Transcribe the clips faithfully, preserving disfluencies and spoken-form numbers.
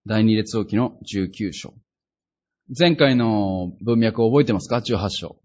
第二列王記のじゅうきゅう章。前回の文脈を覚えてますか？じゅうはち章。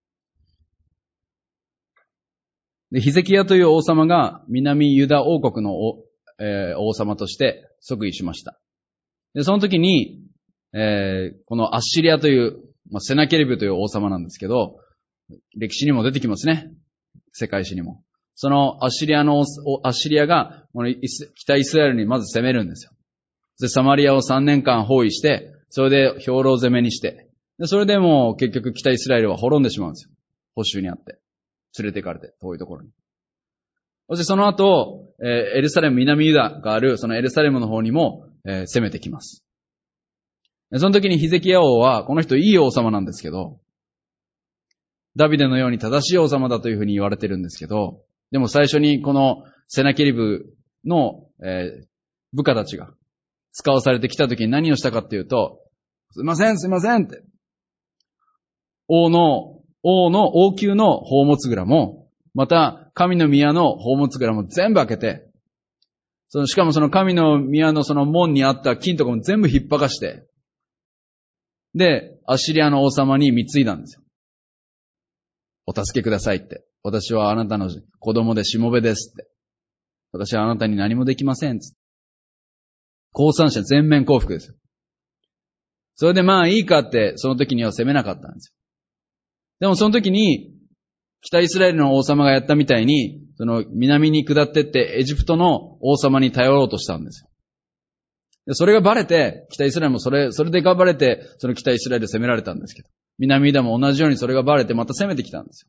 で、ヒゼキヤという王様が南ユダ王国の王、えー、王様として即位しました。で、その時に、えー、このアッシリアという、まあ、セナケリブという王様なんですけど、歴史にも出てきますね。世界史にも。そのアッシリアの、アッシリアが、この北イスラエルにまず攻めるんですよ。で、サマリアをさんねんかん包囲して、それで兵糧攻めにして、で、それでもう結局北イスラエルは滅んでしまうんですよ。捕囚にあって。連れて行かれて、遠いところに。そしてその後、えー、エルサレム、南ユダがある、そのエルサレムの方にも、えー、攻めてきます。その時にヒゼキヤ王は、この人いい王様なんですけど、ダビデのように正しい王様だというふうに言われてるんですけど、でも最初にこのセナケリブの、えー、部下たちが使わされてきた時に何をしたかっていうと、すいません、すいませんって。王の、王の王宮の宝物蔵も、また神の宮の宝物蔵も全部開けて、そのしかもその神の宮のその門にあった金とかも全部引っ張かして、で、アッシリアの王様に貢いだんですよ。お助けくださいって。私はあなたの子供でしもべですって。私はあなたに何もできませんって。降参者全面降伏ですよ。それでまあいいかってその時には責めなかったんですよ。でもその時に北イスラエルの王様がやったみたいに、その南に下ってってエジプトの王様に頼ろうとしたんですよ。でそれがバレて、北イスラエルもそれ、それでがバレて、その北イスラエル攻められたんですけど、南ユダも同じようにそれがバレてまた攻めてきたんですよ。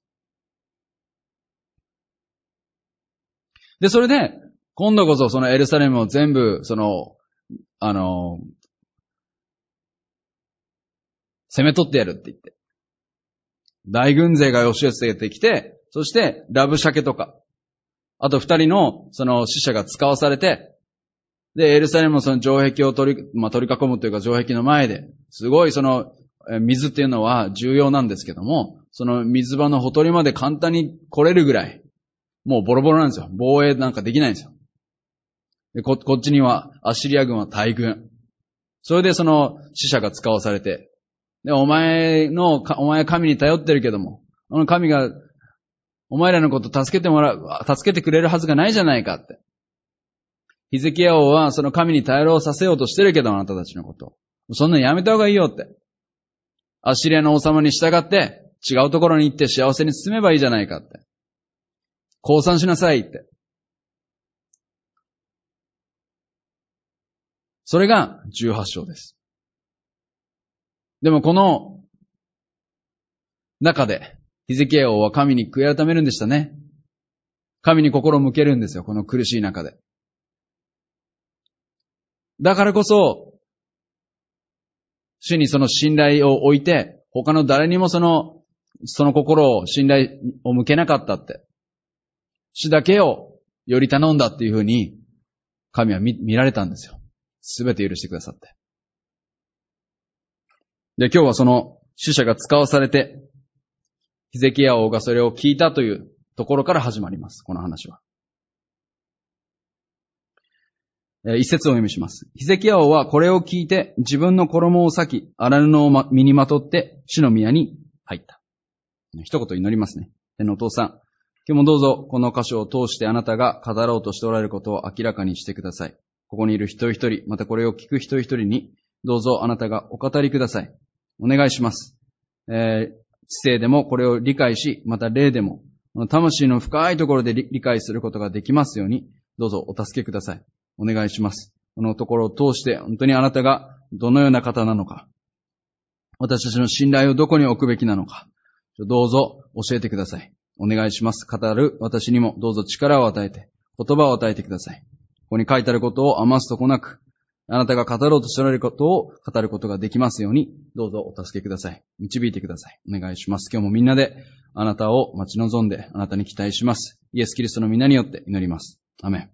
で、それで、今度こそそのエルサレムを全部、その、あの、攻め取ってやるって言って。大軍勢が押し寄せてきて、そしてラブシャケとか、あと二人のその死者が使わされて、で、エルサレムのその城壁を取り、まあ、取り囲むというか城壁の前で、すごいその、水っていうのは重要なんですけども、その水場のほとりまで簡単に来れるぐらい、もうボロボロなんですよ。防衛なんかできないんですよ。で、こ、こっちにはアッシリア軍は大軍。それでその死者が使わされて、で、お前の、お前は神に頼ってるけども、あの神が、お前らのこと助けてもらう、助けてくれるはずがないじゃないかって。ヒゼキヤ王はその神に頼ろうさせようとしてるけど、あなたたちのこと。そんなのやめた方がいいよって。アッシリアの王様に従って、違うところに行って幸せに進めばいいじゃないかって。降参しなさいって。それがじゅうはち章です。でもこの中で、ヒゼキヤ王は神に悔い改めるんでしたね。神に心を向けるんですよ、この苦しい中で。だからこそ、主にその信頼を置いて、他の誰にもその、その心を信頼を向けなかったって。主だけをより頼んだっていうふうに、神は 見, 見られたんですよ。すべて許してくださって。で、今日はその死者が使わされて、ヒゼキヤ王がそれを聞いたというところから始まります。この話は。一節をお読みします。ヒゼキヤ王はこれを聞いて自分の衣を裂き、荒布を身にまとって主の宮に入った。一言祈りますね。天のお父さん、今日もどうぞこの箇所を通してあなたが語ろうとしておられることを明らかにしてください。ここにいる一人一人、またこれを聞く一人一人に、どうぞあなたがお語りください。お願いします。えー、知性でもこれを理解し、また霊でも、魂の深いところで理解することができますように、どうぞお助けください。お願いします。このところを通して、本当にあなたがどのような方なのか、私たちの信頼をどこに置くべきなのか、どうぞ教えてください。お願いします。語る私にもどうぞ力を与えて、言葉を与えてください。ここに書いてあることを余すとこなく、あなたが語ろうとしておられることを語ることができますように、どうぞお助けください。導いてください。お願いします。今日もみんなであなたを待ち望んで、あなたに期待します。イエス・キリストの皆によって祈ります。アメン。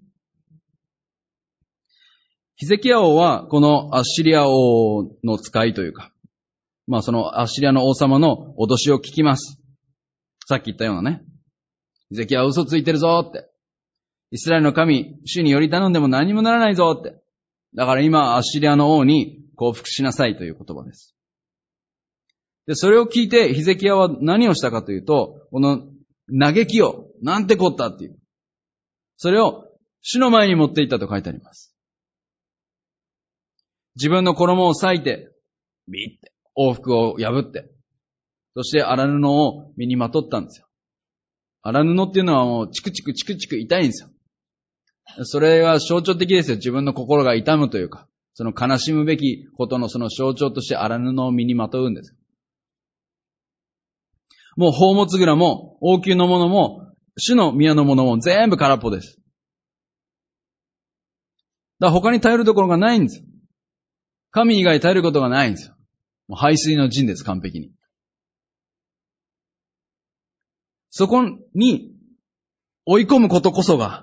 ヒゼキヤ王は、このアッシリア王の使いというか、まあそのアッシリアの王様の脅しを聞きます。さっき言ったようなね。ヒゼキヤは嘘ついてるぞって。イスラエルの神、主により頼んでも何にもならないぞって。 だから今、アッシリアの王に降伏しなさいという言葉です。で、それを聞いて、ヒゼキヤは何をしたかというと、この嘆きを、なんてこったっていう。それを主の前に持っていったと書いてあります。自分の衣を裂いて、ビッて、王服を破って、そして荒布を身にまとったんですよ。荒布っていうのはもうチクチクチクチク痛いんですよ。それは象徴的ですよ。自分の心が痛むというか、その悲しむべきことのその象徴として荒布を身にまとうんです。もう宝物蔵も王宮のものも主の宮のものも全部空っぽです。だから他に頼るところがないんですよ。神以外頼ることがないんですよ。もう排水の陣です、完璧に。そこに追い込むことこそが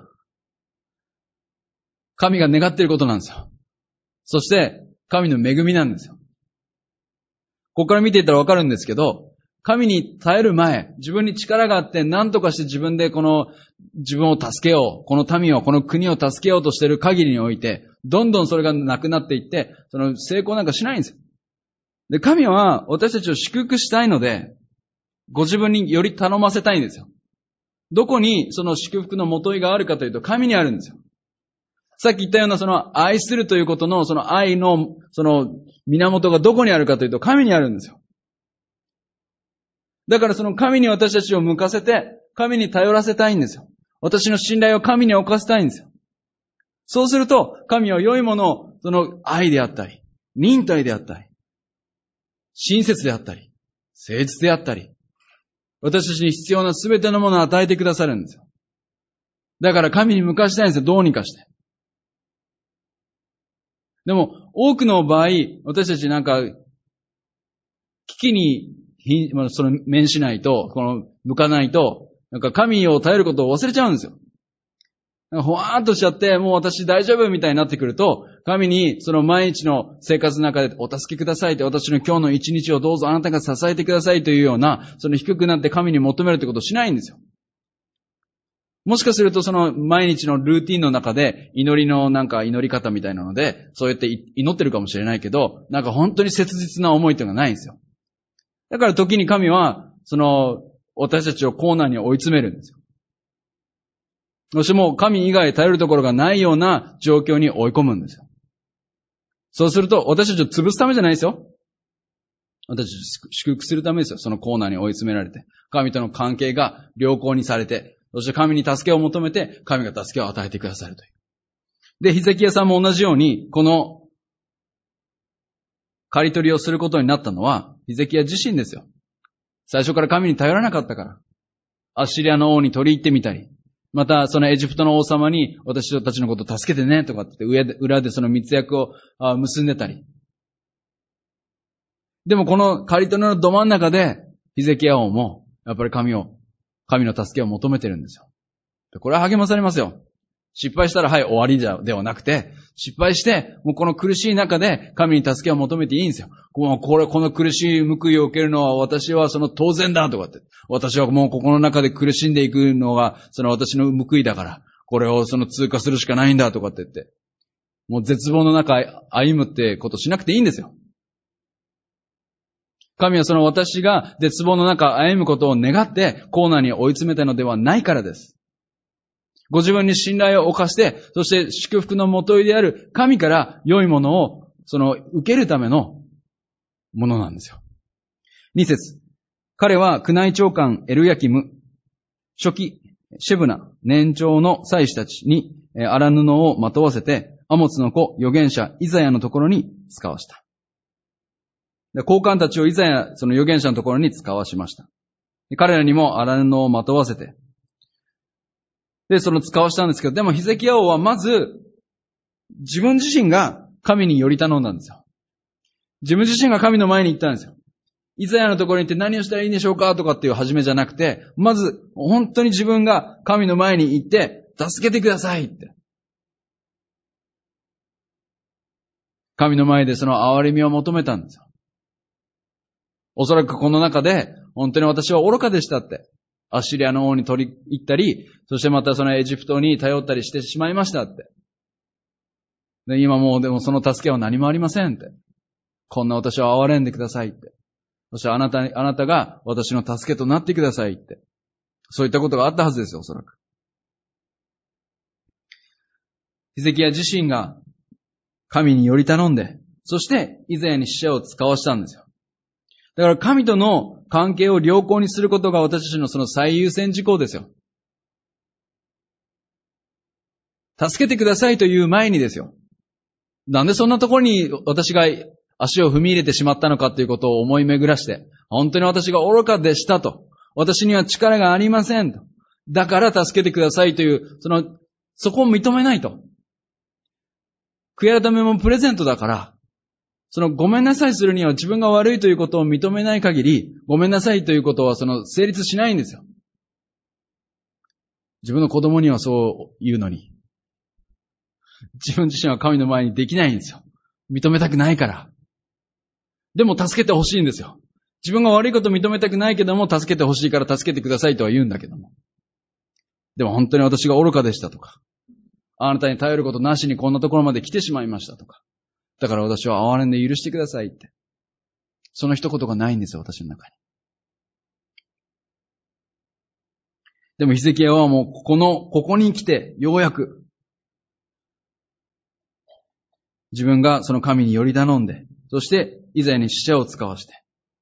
神が願っていることなんですよ。そして神の恵みなんですよ。ここから見ていったらわかるんですけど、神に耐える前、自分に力があって何とかして自分でこの自分を助けよう、この民を、この国を助けようとしている限りにおいて、どんどんそれがなくなっていって、その成功なんかしないんですよ。で、神は私たちを祝福したいので、ご自分により頼ませたいんですよ。どこにその祝福の元いがあるかというと、神にあるんですよ。さっき言ったようなその愛するということのその愛のその源がどこにあるかというと、神にあるんですよ。だからその神に私たちを向かせて、神に頼らせたいんですよ。私の信頼を神に置かせたいんですよ。そうすると、神は良いものを、その愛であったり、忍耐であったり、親切であったり、誠実であったり、私たちに必要なすべてのものを与えてくださるんですよ。だから神に向かしたいんですよ、どうにかして。でも、多くの場合、私たちなんか、危機にその面しないと、この向かないと、なんか神を頼ることを忘れちゃうんですよ。ほわーっとしちゃって、もう私大丈夫みたいになってくると、神にその毎日の生活の中でお助けくださいって、私の今日の一日をどうぞあなたが支えてくださいというような、その低くなって神に求めるってことをしないんですよ。もしかするとその毎日のルーティンの中で祈りのなんか祈り方みたいなので、そうやって祈ってるかもしれないけど、なんか本当に切実な思いというのがないんですよ。だから時に神は、その、私たちを困難に追い詰めるんですよ。そしてもう神以外頼るところがないような状況に追い込むんですよ。そうすると、私たちを潰すためじゃないですよ。私たちを祝福するためですよ。その困難に追い詰められて。神との関係が良好にされて、そして神に助けを求めて、神が助けを与えてくださるという。で、ヒゼキヤさんも同じように、この、刈り取りをすることになったのは、ヒゼキヤ自身ですよ。最初から神に頼らなかったから。アッシリアの王に取り入ってみたり、またそのエジプトの王様に私たちのことを助けてねとかって上で裏でその密約を結んでたり。でもこの刈り取りのど真ん中でヒゼキヤ王もやっぱり神を、神の助けを求めてるんですよ。これは励まされますよ。失敗したらはい終わりじゃではなくて、失敗して、もうこの苦しい中で神に助けを求めていいんですよ。もうこれ、この苦しい報いを受けるのは私はその当然だとかって。私はもうここの中で苦しんでいくのがその私の報いだから、これをその通過するしかないんだとかって言って。もう絶望の中歩むってことしなくていいんですよ。神はその私が絶望の中歩むことを願って困難に追い詰めたのではないからです。ご自分に信頼を置かして、そして祝福の元いである神から良いものを、その、受けるためのものなんですよ。二節。彼は宮内長官エルヤキム、初期、シェブナ、年長の祭司たちに荒布をまとわせて、アモツの子、預言者、イザヤのところに使わした。高官たちをイザヤ、その預言者のところに使わしました。彼らにも荒布をまとわせて、で、その使わしたんですけど、でもヒゼキヤ王はまず、自分自身が神により頼んだんですよ。自分自身が神の前に行ったんですよ。イザヤのところに行って何をしたらいいんでしょうかとかっていう始めじゃなくて、まず、本当に自分が神の前に行って、助けてくださいって。神の前でその憐れみを求めたんですよ。おそらくこの中で、本当に私は愚かでしたって。アッシリアの王に取り入ったり、そしてまたそのエジプトに頼ったりしてしまいましたって。 で、今もうでもその助けは何もありませんって。こんな私を憐れんでくださいって。そしてあなたに、あなたが私の助けとなってくださいって。そういったことがあったはずですよ、おそらく。ヒゼキヤ自身が神により頼んで、そしてイザヤに使者を使わしたんですよ。だから神との関係を良好にすることが私たちのその最優先事項ですよ。助けてくださいという前にですよ。なんでそんなところに私が足を踏み入れてしまったのかということを思い巡らして、本当に私が愚かでしたと。私には力がありませんと。だから助けてくださいという、その、そこを認めないと。悔い改めもプレゼントだから、そのごめんなさいするには自分が悪いということを認めない限り、ごめんなさいということはその成立しないんですよ。自分の子供にはそう言うのに、自分自身は神の前にできないんですよ。認めたくないから。でも助けてほしいんですよ。自分が悪いことを認めたくないけども、助けてほしいから助けてくださいとは言うんだけども。でも本当に私が愚かでしたとか、あなたに頼ることなしにこんなところまで来てしまいましたとか。だから私は憐れんで許してくださいって。その一言がないんですよ、私の中に。でもヒゼキヤはもうここの、ここに来て、ようやく、自分がその神により頼んで、そしてイザヤに使者を使わして、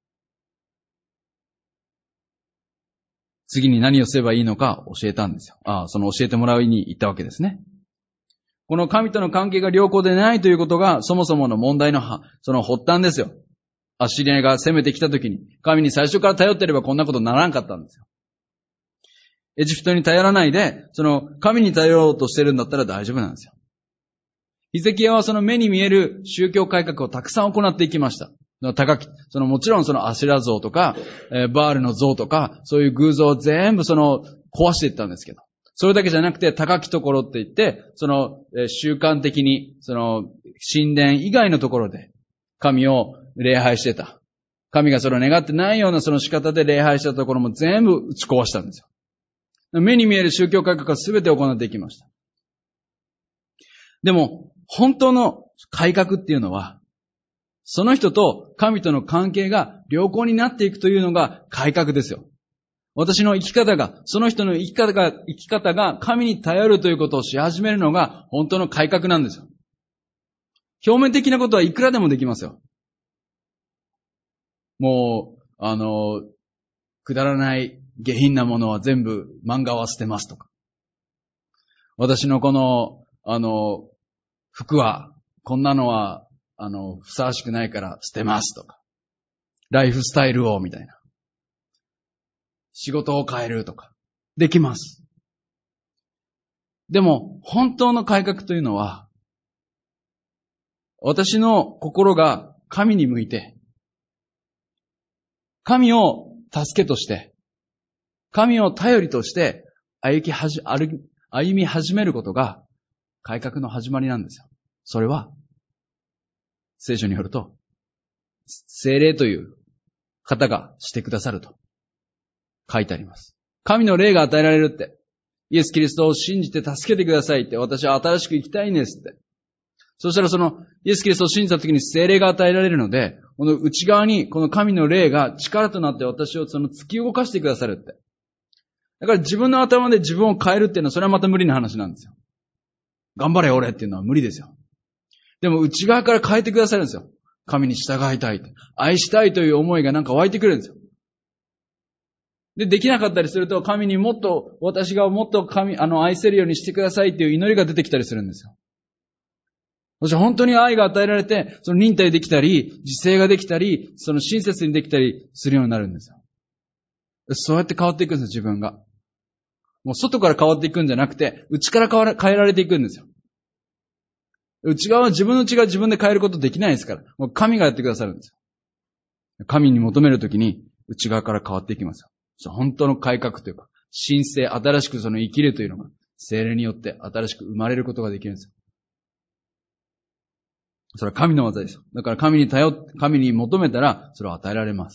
次に何をすればいいのか教えたんですよ。ああ、その教えてもらいに行ったわけですね。この神との関係が良好でないということが、そもそもの問題の、その発端ですよ。アッシリアが攻めてきたときに、神に最初から頼ってればこんなことならんかったんですよ。エジプトに頼らないで、その神に頼ろうとしてるんだったら大丈夫なんですよ。ヒゼキヤはその目に見える宗教改革をたくさん行っていきました。高き、そのもちろんそのアシュラ像とか、えー、バールの像とか、そういう偶像を全部その壊していったんですけど。それだけじゃなくて高きところって言って、その、えー、習慣的に、その神殿以外のところで神を礼拝してた。神がそれを願ってないようなその仕方で礼拝したところも全部打ち壊したんですよ。目に見える宗教改革は全て行っていきました。でも、本当の改革っていうのは、その人と神との関係が良好になっていくというのが改革ですよ。私の生き方が、その人の生き方が、生き方が神に頼るということをし始めるのが本当の改革なんですよ。表面的なことはいくらでもできますよ。もう、あの、くだらない下品なものは全部漫画は捨てますとか。私のこの、あの、服は、こんなのは、あの、ふさわしくないから捨てますとか。ライフスタイルを、みたいな。仕事を変えるとか。できます。でも、本当の改革というのは、私の心が神に向いて、神を助けとして、神を頼りとして歩きはじ、歩み始めることが改革の始まりなんですよ。それは、聖書によると、聖霊という方がしてくださると書いてあります。神の霊が与えられるって、イエス・キリストを信じて助けてくださいって、私は新しく生きたいんですって。そしたらそのイエス・キリストを信じた時に聖霊が与えられるので、この内側にこの神の霊が力となって私をその突き動かしてくださるって。だから自分の頭で自分を変えるっていうのはそれはまた無理な話なんですよ。頑張れ俺っていうのは無理ですよ。でも内側から変えてくださるんですよ。神に従いたい。愛したいという思いがなんか湧いてくるんですよ。で、できなかったりすると、神にもっと、私がもっと神、あの、愛せるようにしてくださいっていう祈りが出てきたりするんですよ。そして本当に愛が与えられて、その忍耐できたり、自制ができたり、その親切にできたりするようになるんですよ。そうやって変わっていくんですよ、自分が。もう外から変わっていくんじゃなくて、内から変わら、変えられていくんですよ。内側は自分の内側自分で変えることできないですから、もう神がやってくださるんですよ。神に求めるときに、内側から変わっていきますよ。本当の改革というか、新生、新しくその生きるというのが、聖霊によって新しく生まれることができるんですよ。それは神の技ですよ。だから神に頼って、神に求めたら、それを与えられます。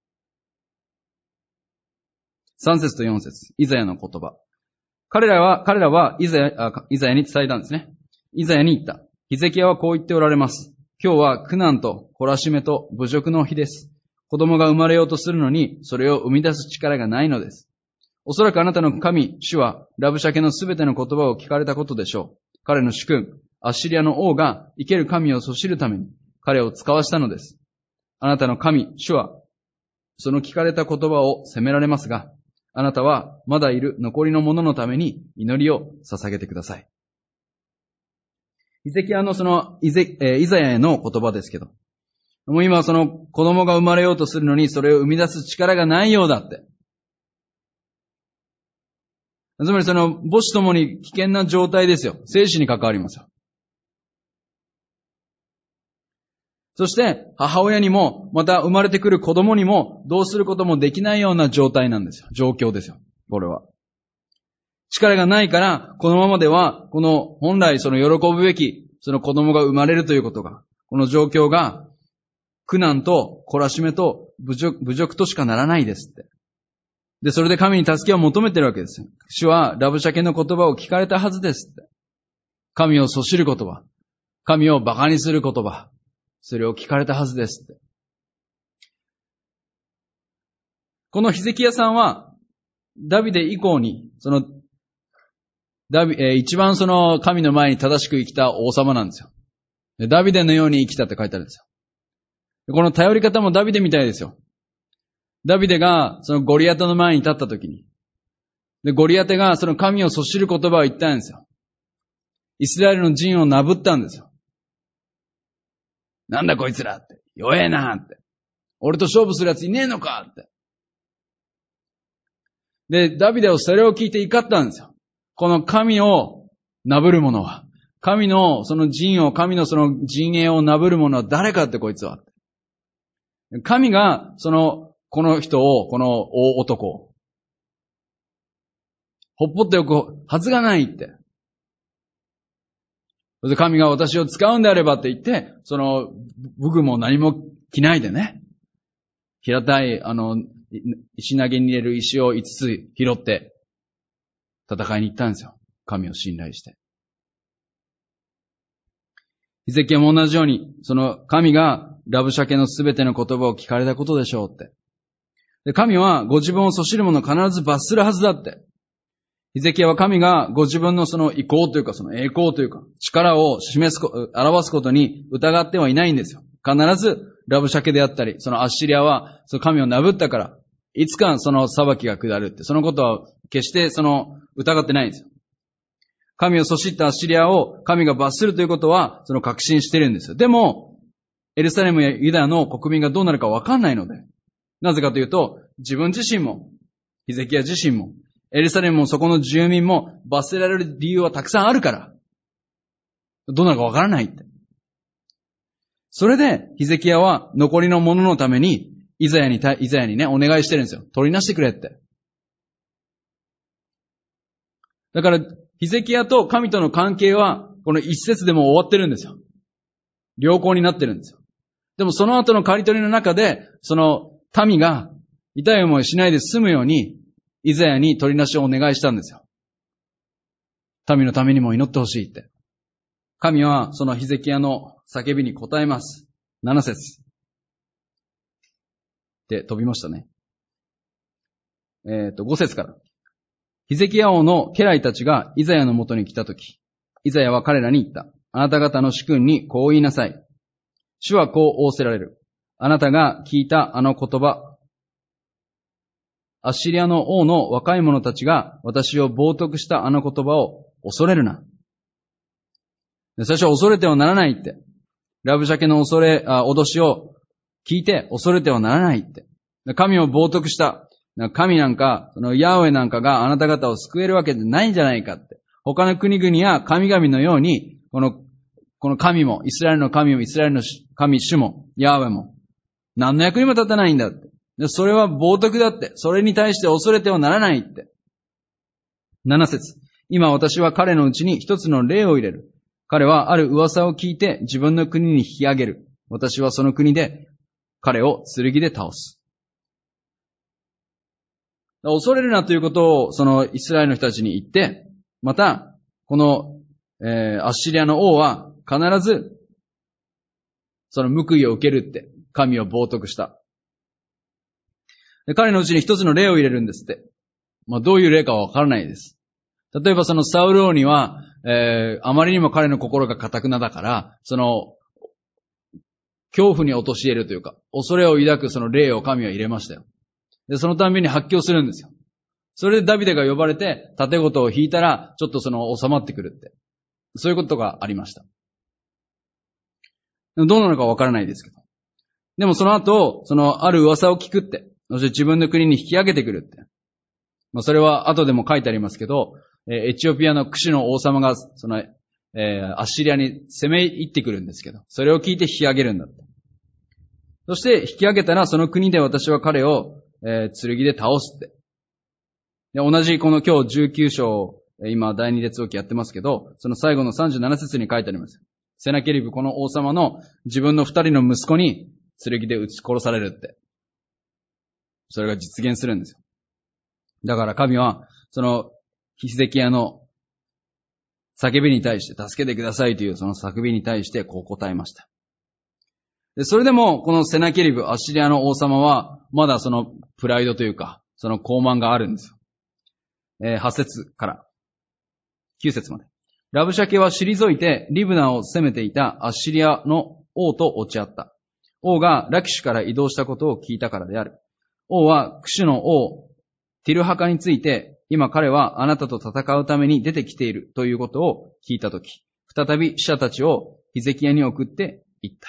さん節とよん節、イザヤの言葉。彼らは、彼らはイザヤ、イザヤに伝えたんですね。イザヤに言った。 ヒゼキヤはこう言っておられます。今日は苦難と懲らしめと侮辱の日です。子供が生まれようとするのに、それを生み出す力がないのです。おそらくあなたの神、主は、ラブシャケのすべての言葉を聞かれたことでしょう。彼の主君、アッシリアの王が生ける神をそしるために、彼を使わしたのです。あなたの神、主は、その聞かれた言葉を責められますが、あなたはまだいる残りの者のために祈りを捧げてください。ヒゼキヤのそのイゼ、えー、イザヤへの言葉ですけど、もう今その子供が生まれようとするのにそれを生み出す力がないようだって。つまりその母子ともに危険な状態ですよ。生死に関わりますよ。そして母親にもまた生まれてくる子供にもどうすることもできないような状態なんですよ。状況ですよ。これは。力がないからこのままではこの本来その喜ぶべきその子供が生まれるということが、この状況が苦難と懲らしめと侮辱、侮辱としかならないですって。で、それで神に助けを求めてるわけですよ。主はラブシャケの言葉を聞かれたはずですって。神をそしる言葉。神を馬鹿にする言葉。それを聞かれたはずですって。このヒゼキヤさんは、ダビデ以降に、その、ダビ、えー、一番その神の前に正しく生きた王様なんですよ。でダビデのように生きたって書いてあるんですよ。この頼り方もダビデみたいですよ。ダビデがそのゴリアテの前に立った時に、で、ゴリアテがその神をそしる言葉を言ったんですよ。イスラエルの陣をなぶったんですよ。なんだこいつらって。弱えなって。俺と勝負するやついねえのかって。で、ダビデはそれを聞いて怒ったんですよ。この神をなぶる者は、神のその陣を、神のその陣営をなぶる者は誰かってこいつは。神がその、この人を、この大男を、ほっぽっておくはずがないって。そして神が私を使うんであればって言って、その武具も何も着ないでね、平たい、あの、石投げに入れる石をいつつ拾って、戦いに行ったんですよ。神を信頼して。ヒゼキヤも同じように、その神がラブシャケのすべての言葉を聞かれたことでしょうって。で、神はご自分をそしる者を必ず罰するはずだって。ヒゼキヤは神がご自分のその意向というか、その栄光というか、力を示す、表すことに疑ってはいないんですよ。必ずラブシャケであったり、そのアッシリアはその神をなぶったから、いつかその裁きが下るって、そのことは決してその疑ってないんですよ。神をそしったアッシリアを神が罰するということは、その確信してるんですよ。でも、エルサレムやユダの国民がどうなるかわかんないので、なぜかというと、自分自身も、ヒゼキヤ自身も、エルサレムもそこの住民も罰せられる理由はたくさんあるから、どうなるかわからないって。それで、ヒゼキヤは残りの者のために、イザヤに、イザヤにね、お願いしてるんですよ。取りなしてくれって。だから、ヒゼキヤと神との関係は、この一節でも終わってるんですよ。良好になってるんですよ。でもその後の刈り取りの中で、その民が痛い思いしないで済むように、イザヤに取りなしをお願いしたんですよ。民のためにも祈ってほしいって。神はそのヒゼキヤの叫びに応えます。なな節。で、飛びましたね。えっと、ご節から。ヒゼキヤ王の家来たちがイザヤのもとに来たとき、イザヤは彼らに言った。あなた方の主君にこう言いなさい。主はこう仰せられる。あなたが聞いたあの言葉。アッシリアの王の若い者たちが私を冒涜したあの言葉を恐れるな。最初は恐れてはならないって。ラブシャケの恐れ、あ、脅しを聞いて恐れてはならないって。神を冒涜した。神なんか、そのヤーウェなんかがあなた方を救えるわけじゃないんじゃないかって。他の国々や神々のように、この、この神も、イスラエルの神も、イスラエルの神、主も、ヤーウェも、何の役にも立たないんだって。でそれは冒涜だって。それに対して恐れてはならないって。なな節。今私は彼のうちに一つの例を入れる。彼はある噂を聞いて自分の国に引き上げる。私はその国で彼を剣で倒す。恐れるなということをそのイスラエルの人たちに言って、また、この、えー、アッシリアの王は必ず、その報いを受けるって、神を冒涜した。で彼のうちに一つの例を入れるんですって。まあ、どういう例かはわからないです。例えばそのサウル王には、えー、あまりにも彼の心が堅くなだから、その、恐怖に陥れるというか、恐れを抱くその霊を神は入れましたよ。で、そのたんびに発狂するんですよ。それでダビデが呼ばれて、盾事を引いたら、ちょっとその収まってくるって。そういうことがありました。どうなのかわからないですけど。でもその後、そのある噂を聞くって。そして自分の国に引き上げてくるって。まあ、それは後でも書いてありますけど、エチオピアのクシュの王様が、その、えー、アッシリアに攻め入ってくるんですけど、それを聞いて引き上げるんだって。そして引き上げたら、その国で私は彼を、えー、剣で倒すって。で、同じこの今日じゅうきゅう章、今第二列王記やってますけど、その最後のさんじゅうなな節に書いてあります。セナケリブこの王様の自分の二人の息子に剣で撃ち殺されるって。それが実現するんですよ。だから神は、そのヒゼキヤの叫びに対して、助けてくださいというその叫びに対してこう答えました。で、それでもこのセナケリブ、アッシリアの王様は、まだそのプライドというか、その傲慢があるんですよ。えー、はち節からきゅう節まで。ラブシャケは退いてリブナを攻めていたアッシリアの王と落ち合った。王がラキシュから移動したことを聞いたからである。王はクシュの王ティルハカについて、今彼はあなたと戦うために出てきているということを聞いたとき、再び使者たちをヒゼキヤに送って行った。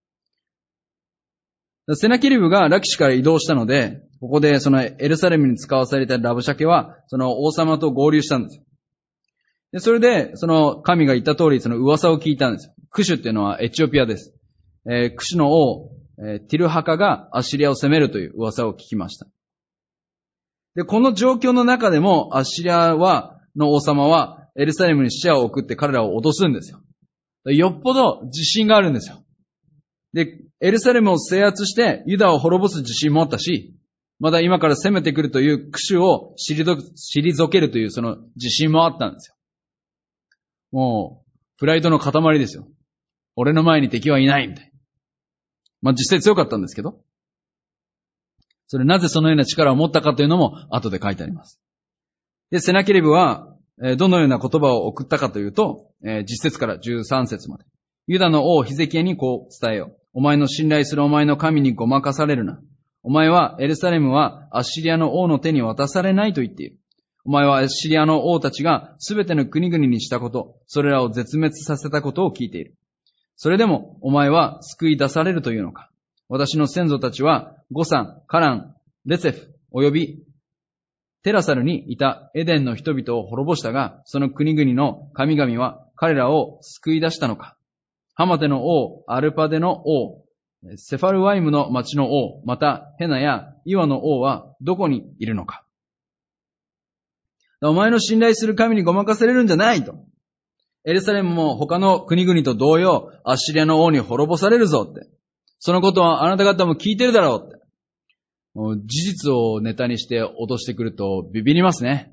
セナケリブがラキシュから移動したので、ここでそのエルサレムに使わされたラブシャケは、その王様と合流したんですよ。で、それで、その神が言った通り、その噂を聞いたんですよ。クシュっていうのはエチオピアです。えー、クシュの王、えー、ティルハカがアッシリアを攻めるという噂を聞きました。で、この状況の中でも、アッシリアは、の王様は、エルサレムに使者を送って彼らを脅すんですよ。よっぽど自信があるんですよ。で、エルサレムを制圧して、ユダを滅ぼす自信もあったし、まだ今から攻めてくるというクシュを退けるというその自信もあったんですよ。もう、プライドの塊ですよ。俺の前に敵はいないみたいな。まあ実際強かったんですけど。それなぜそのような力を持ったかというのも後で書いてあります。で、セナケリブは、どのような言葉を送ったかというと、じゅっ節からじゅうさん節まで。ユダの王ヒゼキヤにこう伝えよう。お前の信頼するお前の神にごまかされるな。お前はエルサレムはアッシリアの王の手に渡されないと言っている。お前はアッシリアの王たちがすべての国々にしたこと、それらを絶滅させたことを聞いている。それでもお前は救い出されるというのか。私の先祖たちはゴサン、カラン、レセフ、およびテラサルにいたエデンの人々を滅ぼしたが、その国々の神々は彼らを救い出したのか。ハマテの王、アルパデの王、セファルワイムの町の王、またヘナやイワの王はどこにいるのか。お前の信頼する神にごまかされるんじゃないと。エルサレムも他の国々と同様、アッシリアの王に滅ぼされるぞって。そのことはあなた方も聞いてるだろうって。もう事実をネタにして脅してくるとビビりますね。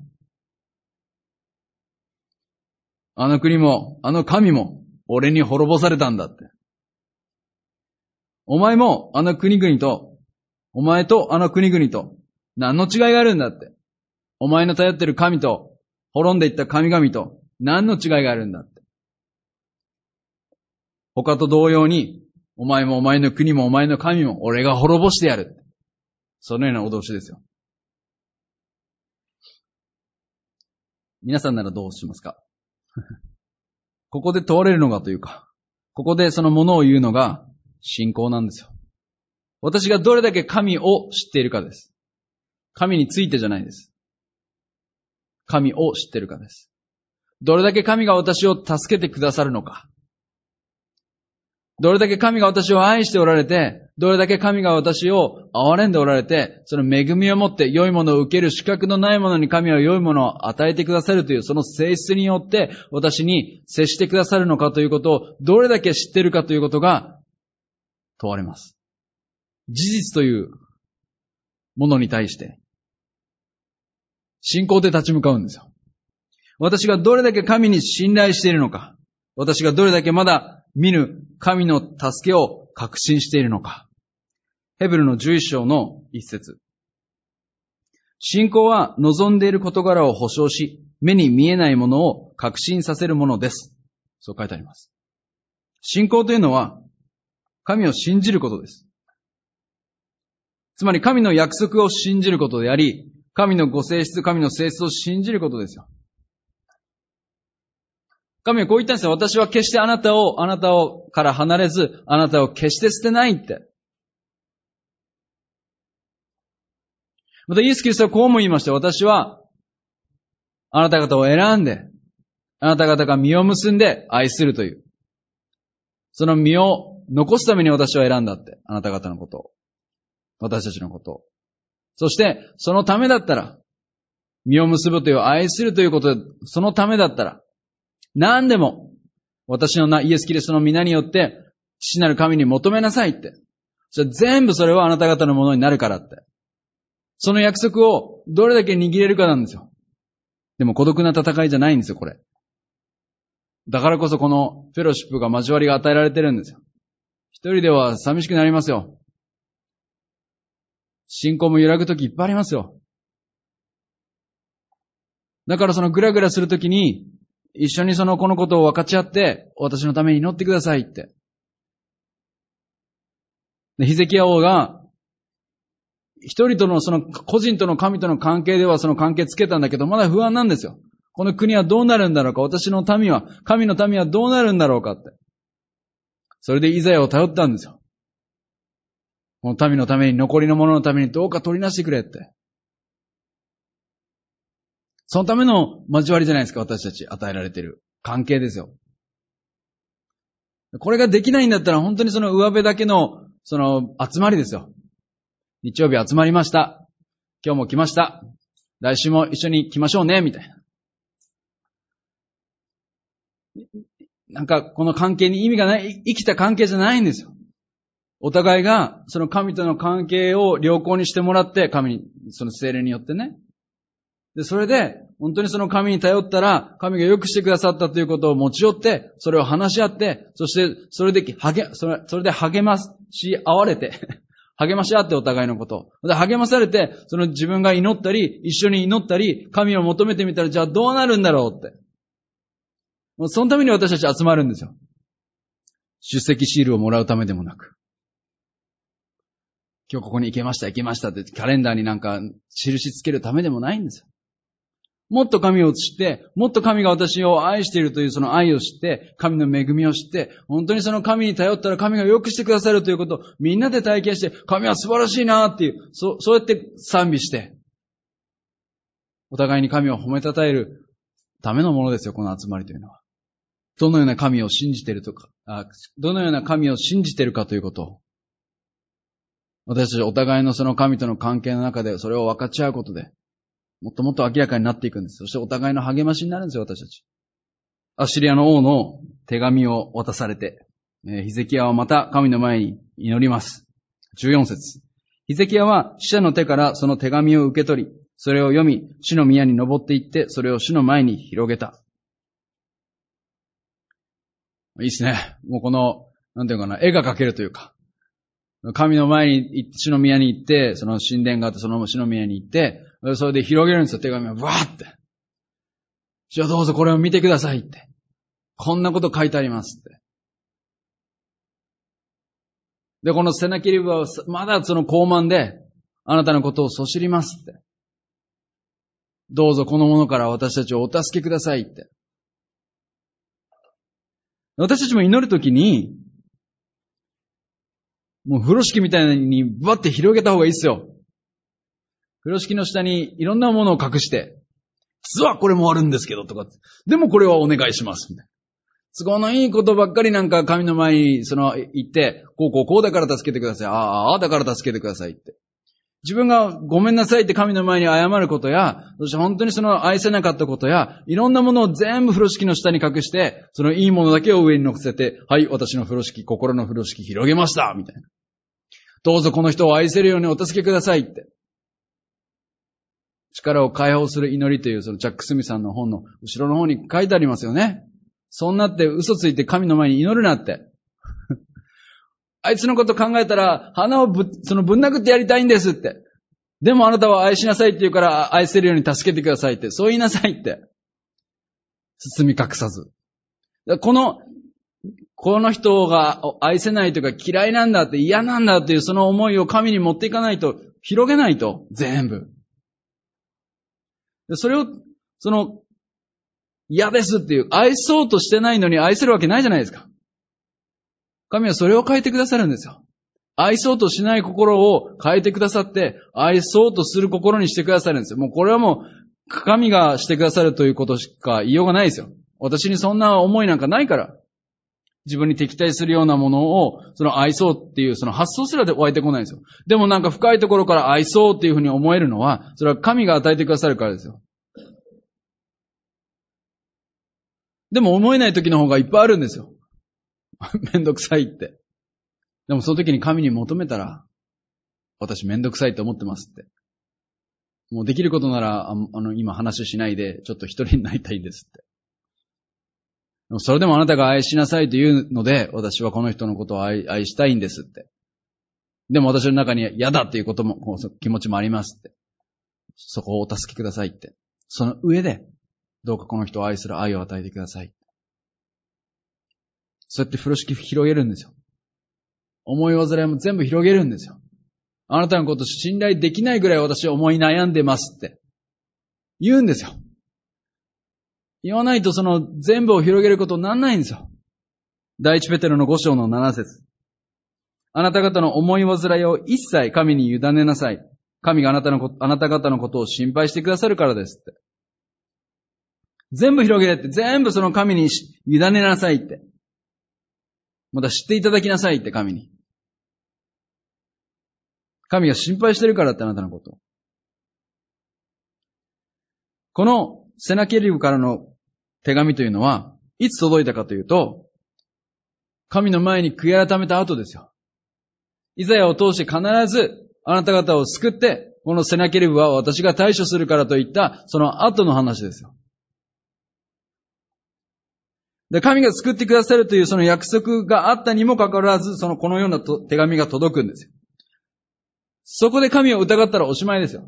あの国も、あの神も、俺に滅ぼされたんだって。お前もあの国々と、お前とあの国々と、何の違いがあるんだって。お前の頼ってる神と、滅んでいった神々と、何の違いがあるんだって。他と同様に、お前もお前の国もお前の神も、俺が滅ぼしてやる。そのような脅しですよ。皆さんならどうしますか？ここで問われるのがというか、ここでそのものを言うのが信仰なんですよ。私がどれだけ神を知っているかです。神についてじゃないです。神を知っているかです。どれだけ神が私を助けてくださるのか。どれだけ神が私を愛しておられて、どれだけ神が私を憐れんでおられて、その恵みを持って良いものを受ける資格のないものに神は良いものを与えてくださるというその性質によって私に接してくださるのかということをどれだけ知っているかということが問われます。事実というものに対して信仰で立ち向かうんですよ。私がどれだけ神に信頼しているのか、 私がどれだけまだ見ぬ神の助けを確信しているのか。ヘブルのじゅういっ章の一節。信仰は望んでいる事柄を保証し、目に見えないものを確信させるものです。そう書いてあります。信仰というのは、神を信じることです。つまり神の約束を信じることであり、神のご性質、神の性質を信じることですよ。神はこう言ったんですよ。私は決してあなたを、あなたをから離れず、あなたを決して捨てないって。またイエス・キリストはこうも言いました。私は、あなた方を選んで、あなた方が実を結んで愛するという。その実を残すために私は選んだって。あなた方のことを。私たちのことを。そして、そのためだったら、実を結ぶという愛するということで、そのためだったら、何でも、私の名、イエス・キリストの皆によって、父なる神に求めなさいって。それ全部それはあなた方のものになるからって。その約束をどれだけ握れるかなんですよ。でも孤独な戦いじゃないんですよ、これ。だからこそこのフェロシップが交わりが与えられてるんですよ。一人では寂しくなりますよ。信仰も揺らぐときいっぱいありますよ。だからそのグラグラするときに、一緒にそのこのことを分かち合って、私のために祈ってくださいって。で、ヒゼキヤ王が、一人とのその個人との神との関係ではその関係つけたんだけど、まだ不安なんですよ。この国はどうなるんだろうか、私の民は、神の民はどうなるんだろうかって。それでイザヤを頼ったんですよ。この民のために、残りの者のためにどうか取りなしてくれって。そのための交わりじゃないですか、私たち与えられている関係ですよ。これができないんだったら本当にその上辺だけのその集まりですよ。日曜日集まりました。今日も来ました。来週も一緒に来ましょうね、みたいな。なんかこの関係に意味がない、生きた関係じゃないんですよ。お互いがその神との関係を良好にしてもらって、神に、その聖霊によってね。で、それで、本当にその神に頼ったら、神が良くしてくださったということを持ち寄って、それを話し合って、そして、それで励、それ、それで励まし合われて、励まし合ってお互いのことを。で、励まされて、その自分が祈ったり、一緒に祈ったり、神を求めてみたら、じゃあどうなるんだろうって。もうそのために私たち集まるんですよ。出席シールをもらうためでもなく。今日ここに行けました、行けましたってカレンダーになんか印つけるためでもないんですよ。もっと神を知って、もっと神が私を愛しているというその愛を知って、神の恵みを知って、本当にその神に頼ったら神が良くしてくださるということをみんなで体験して、神は素晴らしいなっていう、そう、そうやって賛美して、お互いに神を褒めたたえるためのものですよ、この集まりというのは。どのような神を信じているとか、あ、どのような神を信じているかということを、私たちお互いのその神との関係の中でそれを分かち合うことで、もっともっと明らかになっていくんです。そしてお互いの励ましになるんですよ、私たち。アッシリアの王の手紙を渡されて、えー、ヒゼキヤはまた神の前に祈ります。じゅうよん節。ヒゼキヤは死者の手からその手紙を受け取り、それを読み、主の宮に登って行って、それを主の前に広げた。いいですね。もうこの、なんていうかな、絵が描けるというか、神の前に、主の宮に行って、その神殿があって、その主の宮に行って、それで広げるんですよ、手紙を。わーって。じゃあどうぞこれを見てくださいって。こんなこと書いてありますって。で、このセナケリブは、まだその高慢で、あなたのことをそしりますって。どうぞこのものから私たちをお助けくださいって。私たちも祈るときに、もう風呂敷みたいにバッて広げた方がいいですよ。風呂敷の下にいろんなものを隠して、実はこれもあるんですけどとか、でもこれはお願いします。都合のいいことばっかりなんか神の前にその言って、こうこうこうだから助けてください。ああ、ああだから助けてくださいって。自分がごめんなさいって神の前に謝ることや、そして本当にその愛せなかったことや、いろんなものを全部風呂敷の下に隠して、そのいいものだけを上に乗せて、はい、私の風呂敷、心の風呂敷広げましたみたいな。どうぞこの人を愛せるようにお助けくださいって。力を解放する祈りというそのジャック・スミさんの本の後ろの方に書いてありますよね。 そんなって嘘ついて神の前に祈るなって。あいつのこと考えたら、鼻をぶ、そのぶん殴ってやりたいんですって。でもあなたは愛しなさいって言うから愛せるように助けてくださいって。そう言いなさいって。包み隠さず。この、この人が愛せないというか嫌いなんだって嫌なんだっていうその思いを神に持っていかないと、広げないと、全部。それを、その、嫌ですっていう、愛そうとしてないのに愛せるわけないじゃないですか。神はそれを変えてくださるんですよ。愛そうとしない心を変えてくださって、愛そうとする心にしてくださるんですよ。もうこれはもう、神がしてくださるということしか言いようがないですよ。私にそんな思いなんかないから。自分に敵対するようなものを、その愛そうっていうその発想すらで湧いてこないんですよ。でもなんか深いところから愛そうっていうふうに思えるのは、それは神が与えてくださるからですよ。でも思えない時の方がいっぱいあるんですよ。めんどくさいって。でもその時に神に求めたら、私めんどくさいと思ってますって。もうできることなら、あの、今話しないで、ちょっと一人になりたいですって。それでもあなたが愛しなさいというので、私はこの人のことを 愛, 愛したいんですって。でも私の中に嫌だっていうことも、気持ちもありますって。そこをお助けくださいって。その上で、どうかこの人を愛する愛を与えてください。そうやって風呂敷広げるんですよ。思い煩いも全部広げるんですよ。あなたのこと信頼できないぐらい私は思い悩んでますって。言うんですよ。言わないとその全部を広げることにならないんですよ。第一ペテロの五章の七節。あなた方の思い煩いを一切神に委ねなさい。神があなたのこと、あなた方のことを心配してくださるからですって。全部広げれって、全部その神に委ねなさいって。また知っていただきなさいって、神に。神が心配してるからって、あなたのこと。このセナケリブからの手紙というのは、いつ届いたかというと、神の前に悔い改めた後ですよ。イザヤを通して必ずあなた方を救って、このセナケリブは私が対処するからといった、その後の話ですよ。で、神が救ってくださるというその約束があったにもかかわらず、そのこのような手紙が届くんですよ。そこで神を疑ったらおしまいですよ。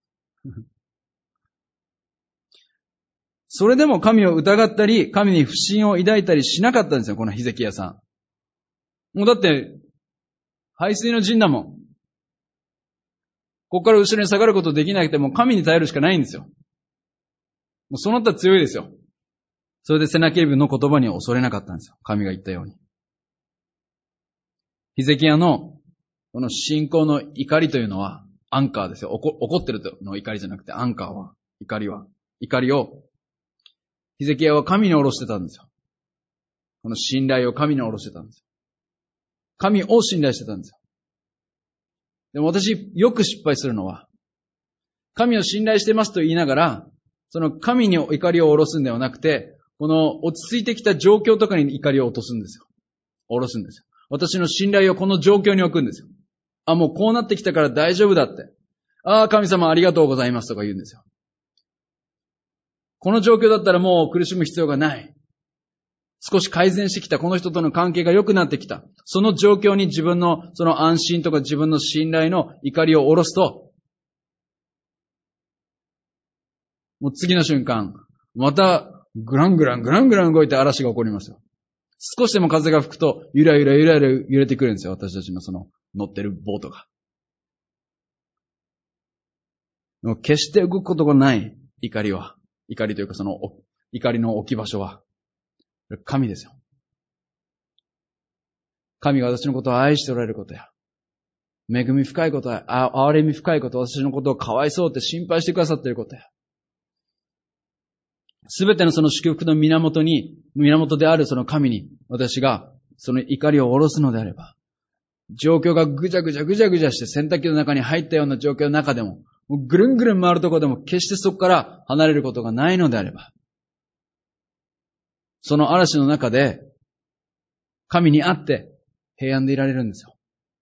それでも神を疑ったり、神に不信を抱いたりしなかったんですよ、このヒゼキヤさん。もうだって、背水の陣だもん。ここから後ろに下がることできなくても神に頼るしかないんですよ。もうその他強いですよ。それでセナケリブの言葉には恐れなかったんですよ。神が言ったように。ヒゼキヤのこの信仰の怒りというのはアンカーですよ。怒, 怒ってるの怒りじゃなくてアンカーは、怒りは、怒りをヒゼキヤは神に下ろしてたんですよ。この信頼を神に下ろしてたんですよ。神を信頼してたんですよ。でも私よく失敗するのは、神を信頼してますと言いながら、その神に怒りを下ろすんではなくて、この落ち着いてきた状況とかに怒りを落とすんですよ。下ろすんですよ。私の信頼をこの状況に置くんですよ。あ、もうこうなってきたから大丈夫だって。ああ、神様ありがとうございますとか言うんですよ。この状況だったらもう苦しむ必要がない。少し改善してきた。この人との関係が良くなってきた。その状況に自分のその安心とか自分の信頼の怒りを下ろすと、もう次の瞬間、またグラングラングラングラン動いて嵐が起こりますよ。少しでも風が吹くと、ゆらゆらゆらゆら揺れてくるんですよ。私たちのその乗ってるボートが。決して動くことがない怒りは、怒りというかその怒りの置き場所は、神ですよ。神が私のことを愛しておられることや、恵み深いことや、憐れみ深いこと、私のことをかわいそうって心配してくださっていることや、すべてのその祝福の源に、源であるその神に、私がその怒りを下ろすのであれば、状況がぐちゃぐちゃぐちゃぐちゃして洗濯機の中に入ったような状況の中でも、もうぐるんぐるん回るところでも決してそこから離れることがないのであれば、その嵐の中で、神に会って平安でいられるんですよ。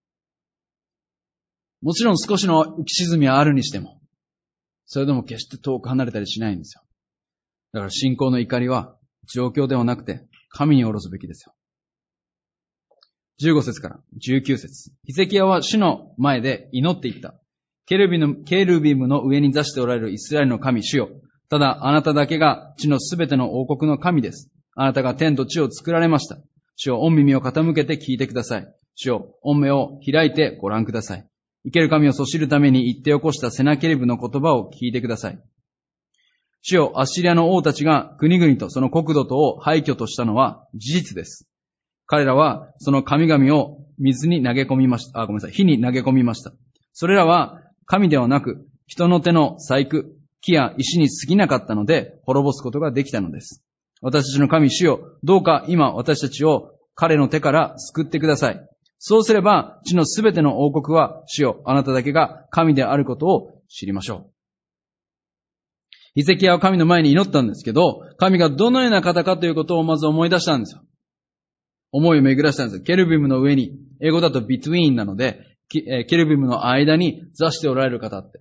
もちろん少しの浮き沈みはあるにしても、それでも決して遠く離れたりしないんですよ。だから信仰の怒りは状況ではなくて神に下ろすべきですよ。じゅうご節からじゅうきゅう節。ヒゼキヤは主の前で祈っていった。ケルビの、ケルビムの上に座しておられるイスラエルの神主よ。ただあなただけが地のすべての王国の神です。あなたが天と地を作られました。主よ、御耳を傾けて聞いてください。主よ、御目を開いてご覧ください。生ける神をそしるために言って起こしたセナケリブの言葉を聞いてください。主よ、アッシリアの王たちが国々とその国土とを廃墟としたのは事実です。彼らはその神々を水に投げ込みました。あ、ごめんなさい。火に投げ込みました。それらは神ではなく、人の手の細工、木や石に過ぎなかったので、滅ぼすことができたのです。私たちの神主よ、どうか今私たちを彼の手から救ってください。そうすれば、地のすべての王国は、主よ、あなただけが神であることを知りましょう。ヒゼキヤは神の前に祈ったんですけど、神がどのような方かということをまず思い出したんですよ。思いを巡らしたんですよ。ケルビムの上に、英語だと between なので、ケルビムの間に座しておられる方って。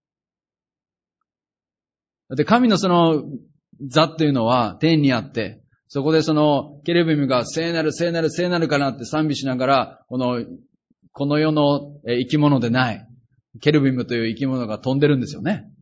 だって神のその座っていうのは天にあって、そこでそのケルビムが聖なる聖なる聖なるかなって賛美しながら、この、この世の生き物でない、ケルビムという生き物が飛んでるんですよね。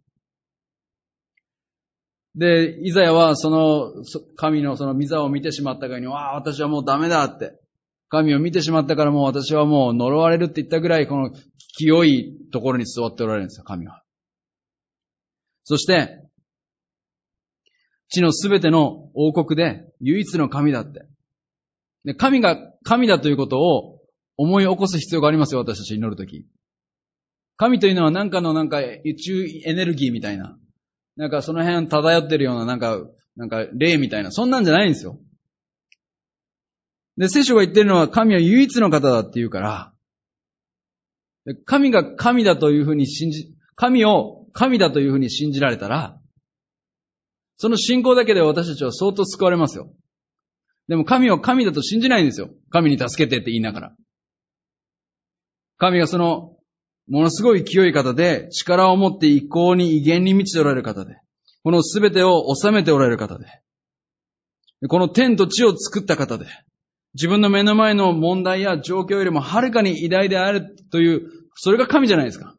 で、イザヤはその神のその御座を見てしまったからに、わあ、私はもうダメだって。神を見てしまったからもう私はもう呪われるって言ったぐらい、この清いところに座っておられるんですよ、神は。そして、地のすべての王国で唯一の神だって。で、神が神だということを思い起こす必要がありますよ、私たち祈るとき。神というのは何かのなんか宇宙エネルギーみたいな。なんかその辺漂ってるようななんか、なんか霊みたいな。そんなんじゃないんですよ。で、聖書が言ってるのは神は唯一の方だって言うから、神が神だというふうに信じ、神を神だというふうに信じられたら、その信仰だけで私たちは相当救われますよ。でも神を神だと信じないんですよ。神に助けてって言いながら。神がその、ものすごい清い方で、力を持って意向に威厳に満ちておられる方で、このすべてを治めておられる方で、この天と地を作った方で、自分の目の前の問題や状況よりもはるかに偉大であるという、それが神じゃないですか。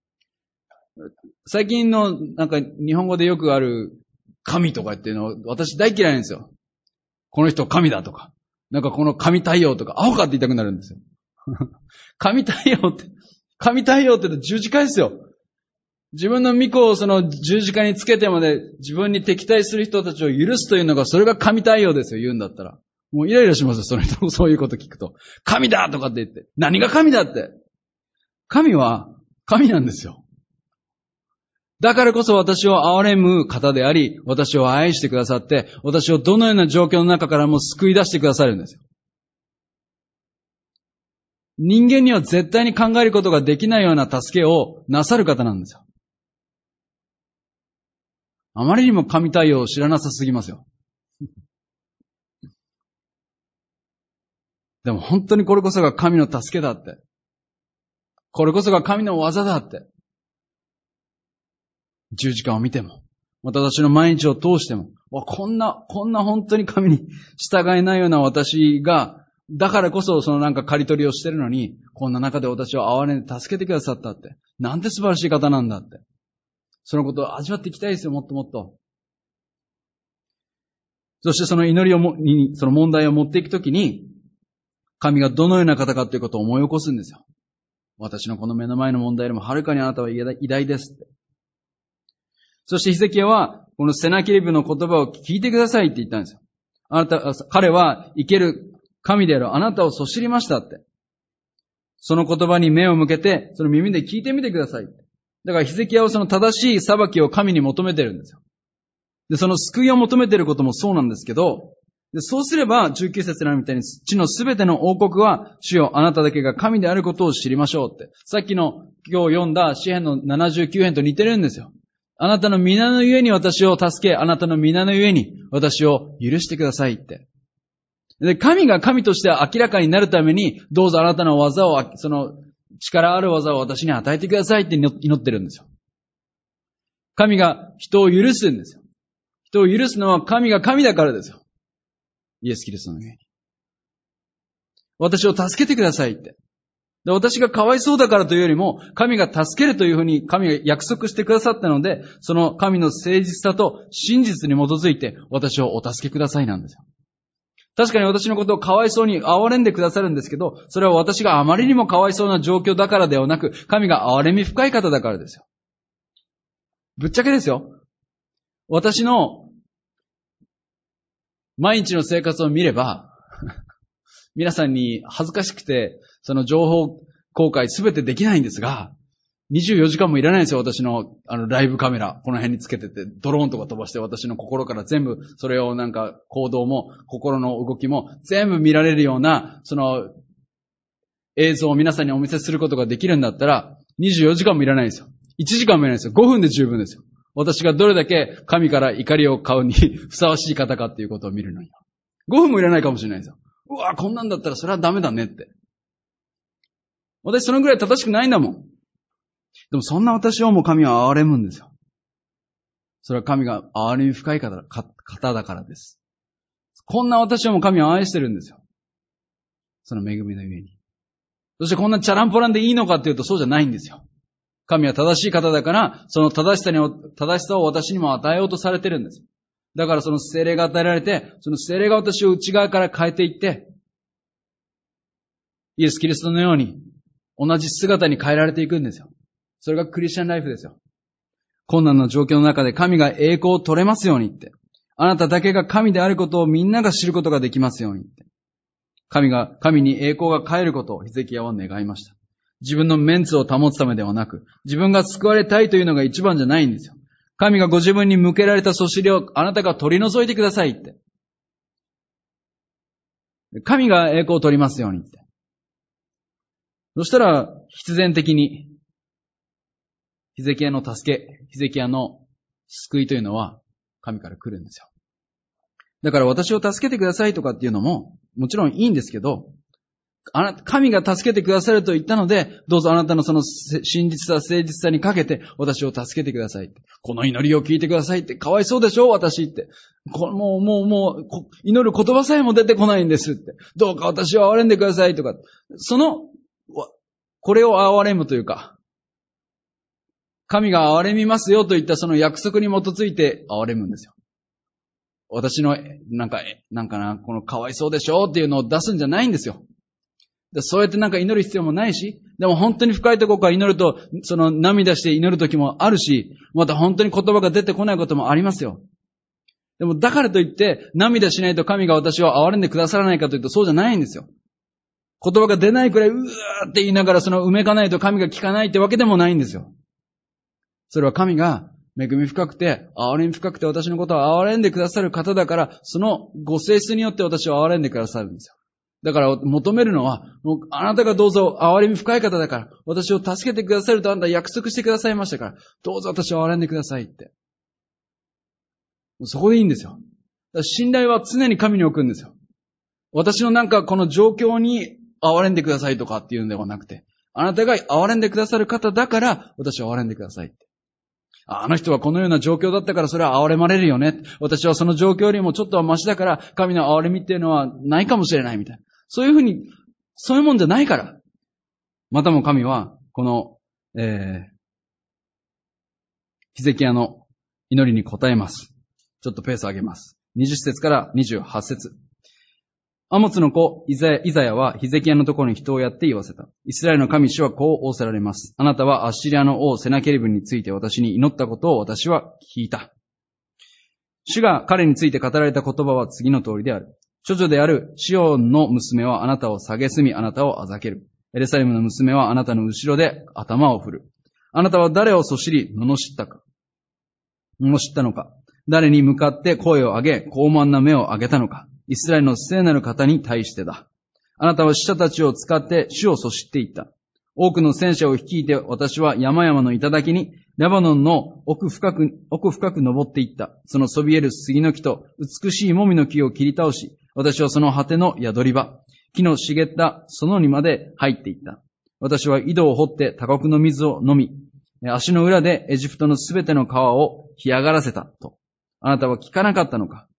最近のなんか日本語でよくある神とかっていうのは私大嫌いなんですよ。この人神だとか、なんかこの神太陽とか、アホかって言いたくなるんですよ。神太陽って、神太陽って十字架ですよ。自分の御子をその十字架につけてまで自分に敵対する人たちを許すというのが、それが神太陽ですよ、言うんだったら。もうイライラしますよ、その人、そういうこと聞くと。神だとかって言って。何が神だって。神は神なんですよ。だからこそ私を憐れむ方であり、私を愛してくださって、私をどのような状況の中からも救い出してくださるんですよ。人間には絶対に考えることができないような助けをなさる方なんですよ。あまりにも神対応を知らなさすぎますよ。でも本当にこれこそが神の助けだって。これこそが神の技だって。十字架を見ても、また私の毎日を通しても、わ、こんな、こんな本当に神に従えないような私が、だからこそそのなんか刈り取りをしてるのに、こんな中で私を憐れんで助けてくださったって。なんて素晴らしい方なんだって。そのことを味わっていきたいですよ、もっともっと。そしてその祈りをも、に、その問題を持っていくときに、神がどのような方かということを思い起こすんですよ。私のこの目の前の問題よりもはるかにあなたは偉大ですって。そしてヒゼキヤは、このセナケリブの言葉を聞いてくださいって言ったんですよ。あなた、彼は生ける神であるあなたをそしりましたって。その言葉に目を向けて、その耳で聞いてみてくださいって。だからヒゼキヤはその正しい裁きを神に求めてるんですよ。で、その救いを求めてることもそうなんですけど、でそうすれば、じゅうきゅう節のみたいに、地のすべての王国は、主よ、あなただけが神であることを知りましょうって。さっきの今日読んだ詩編のななじゅうきゅう編と似てるんですよ。あなたの皆のゆえに私を助け、あなたの皆のゆえに私を許してくださいって。で、神が神として明らかになるために、どうぞあなたの技を、その力ある技を私に与えてくださいって祈ってるんですよ。神が人を許すんですよ。人を許すのは神が神だからですよ。 イエス・キリストの上に。私を助けてくださいって。で、私がかわいそうだからというよりも、神が助けるというふうに神が約束してくださったので、その神の誠実さと真実に基づいて、私をお助けくださいなんですよ。確かに私のことをかわいそうに憐れんでくださるんですけど、それは私があまりにもかわいそうな状況だからではなく、神が憐れみ深い方だからですよ。ぶっちゃけですよ。私の毎日の生活を見れば、皆さんに恥ずかしくて、その情報公開すべてできないんですが、にじゅうよじかんもいらないんですよ、私のあのライブカメラ。この辺につけてて、ドローンとか飛ばして私の心から全部、それをなんか行動も、心の動きも全部見られるような、その映像を皆さんにお見せすることができるんだったら、にじゅうよじかんもいらないんですよ。いちじかんもいらないんですよ。ごふんで十分ですよ。私がどれだけ神から怒りを買うにふさわしい方かっていうことを見るのに。ごふんもいらないかもしれないですよ。うわ、こんなんだったらそれはダメだねって。私そのぐらい正しくないんだもん。でもそんな私をもう神は憐れむんですよ。それは神が憐れみ深い方だからです。こんな私をも神は愛してるんですよ。その恵みのゆえに。そしてこんなチャランポランでいいのかっていうとそうじゃないんですよ。神は正しい方だから、その正しさに、正しさを私にも与えようとされてるんです。だからその聖霊が与えられて、その聖霊が私を内側から変えていって、イエス・キリストのように同じ姿に変えられていくんですよ。それがクリスチャンライフですよ。困難な状況の中で神が栄光を取れますようにって。あなただけが神であることをみんなが知ることができますようにって。神が、神に栄光が返ることをヒゼキヤは願いました。自分のメンツを保つためではなく、自分が救われたいというのが一番じゃないんですよ。神がご自分に向けられたそしりをあなたが取り除いてくださいって。神が栄光を取りますようにって。そしたら、必然的に、ヒゼキヤの助け、ヒゼキヤの救いというのは神から来るんですよ。だから私を助けてくださいとかっていうのも、もちろんいいんですけど、あなた、神が助けてくださると言ったので、どうぞあなたのその真実さ、誠実さにかけて、私を助けてくださいって。この祈りを聞いてくださいって、かわいそうでしょ私って。こもう、もう、もう、祈る言葉さえも出てこないんですって。どうか私を憐れんでくださいとか。その、これを憐れむというか、神が憐れみますよといったその約束に基づいて憐れむんですよ。私の、なんか、なんかな、このかわいそうでしょっていうのを出すんじゃないんですよ。そうやってなんか祈る必要もないし、でも本当に深いところから祈ると、その涙して祈る時もあるし、また本当に言葉が出てこないこともありますよ。でもだからといって、涙しないと神が私を憐れんでくださらないかというとそうじゃないんですよ。言葉が出ないくらいうわーって言いながらその埋めかないと神が聞かないってわけでもないんですよ。それは神が恵み深くて、憐れみ深くて私のことを憐れんでくださる方だから、そのご性質によって私を憐れんでくださるんですよ。だから求めるのは、もうあなたがどうぞ憐れみ深い方だから、私を助けてくださるとあなた約束してくださいましたから、どうぞ私を憐れんでくださいって。そこでいいんですよ。だから信頼は常に神に置くんですよ。私のなんかこの状況に憐れんでくださいとかっていうんではなくて、あなたが憐れんでくださる方だから、私を憐れんでくださいって。あの人はこのような状況だったからそれは憐れまれるよね。私はその状況よりもちょっとはマシだから神の憐れみっていうのはないかもしれないみたいな。そういうふうに、そういうもんじゃないから。またも神は、この、えー、ヒゼキヤの祈りに応えます。ちょっとペース上げます。にじゅっ節からにじゅうはち節。アモツの子、イザヤ、イザヤはヒゼキヤのところに人をやって言わせた。イスラエルの神主はこう仰せられます。あなたはアッシリアの王セナケリブについて私に祈ったことを私は聞いた。主が彼について語られた言葉は次の通りである。処女であるシオンの娘はあなたを蔑み、あなたをあざける。エルサレムの娘はあなたの後ろで頭を振る。あなたは誰をそしり、罵ったか。罵ったのか。誰に向かって声を上げ、傲慢な目を上げたのか。イスラエルの聖なる方に対してだ。あなたは死者たちを使って主をそしっていった。多くの戦車を率いて私は山々の頂に、レバノンの奥深く、奥深く登っていった。そのそびえる杉の木と美しいもみの木を切り倒し、私はその果ての宿り場、木の茂った園にまで入っていった。私は井戸を掘って他国の水を飲み、足の裏でエジプトのすべての川を干上がらせたと。あなたは聞かなかったのか。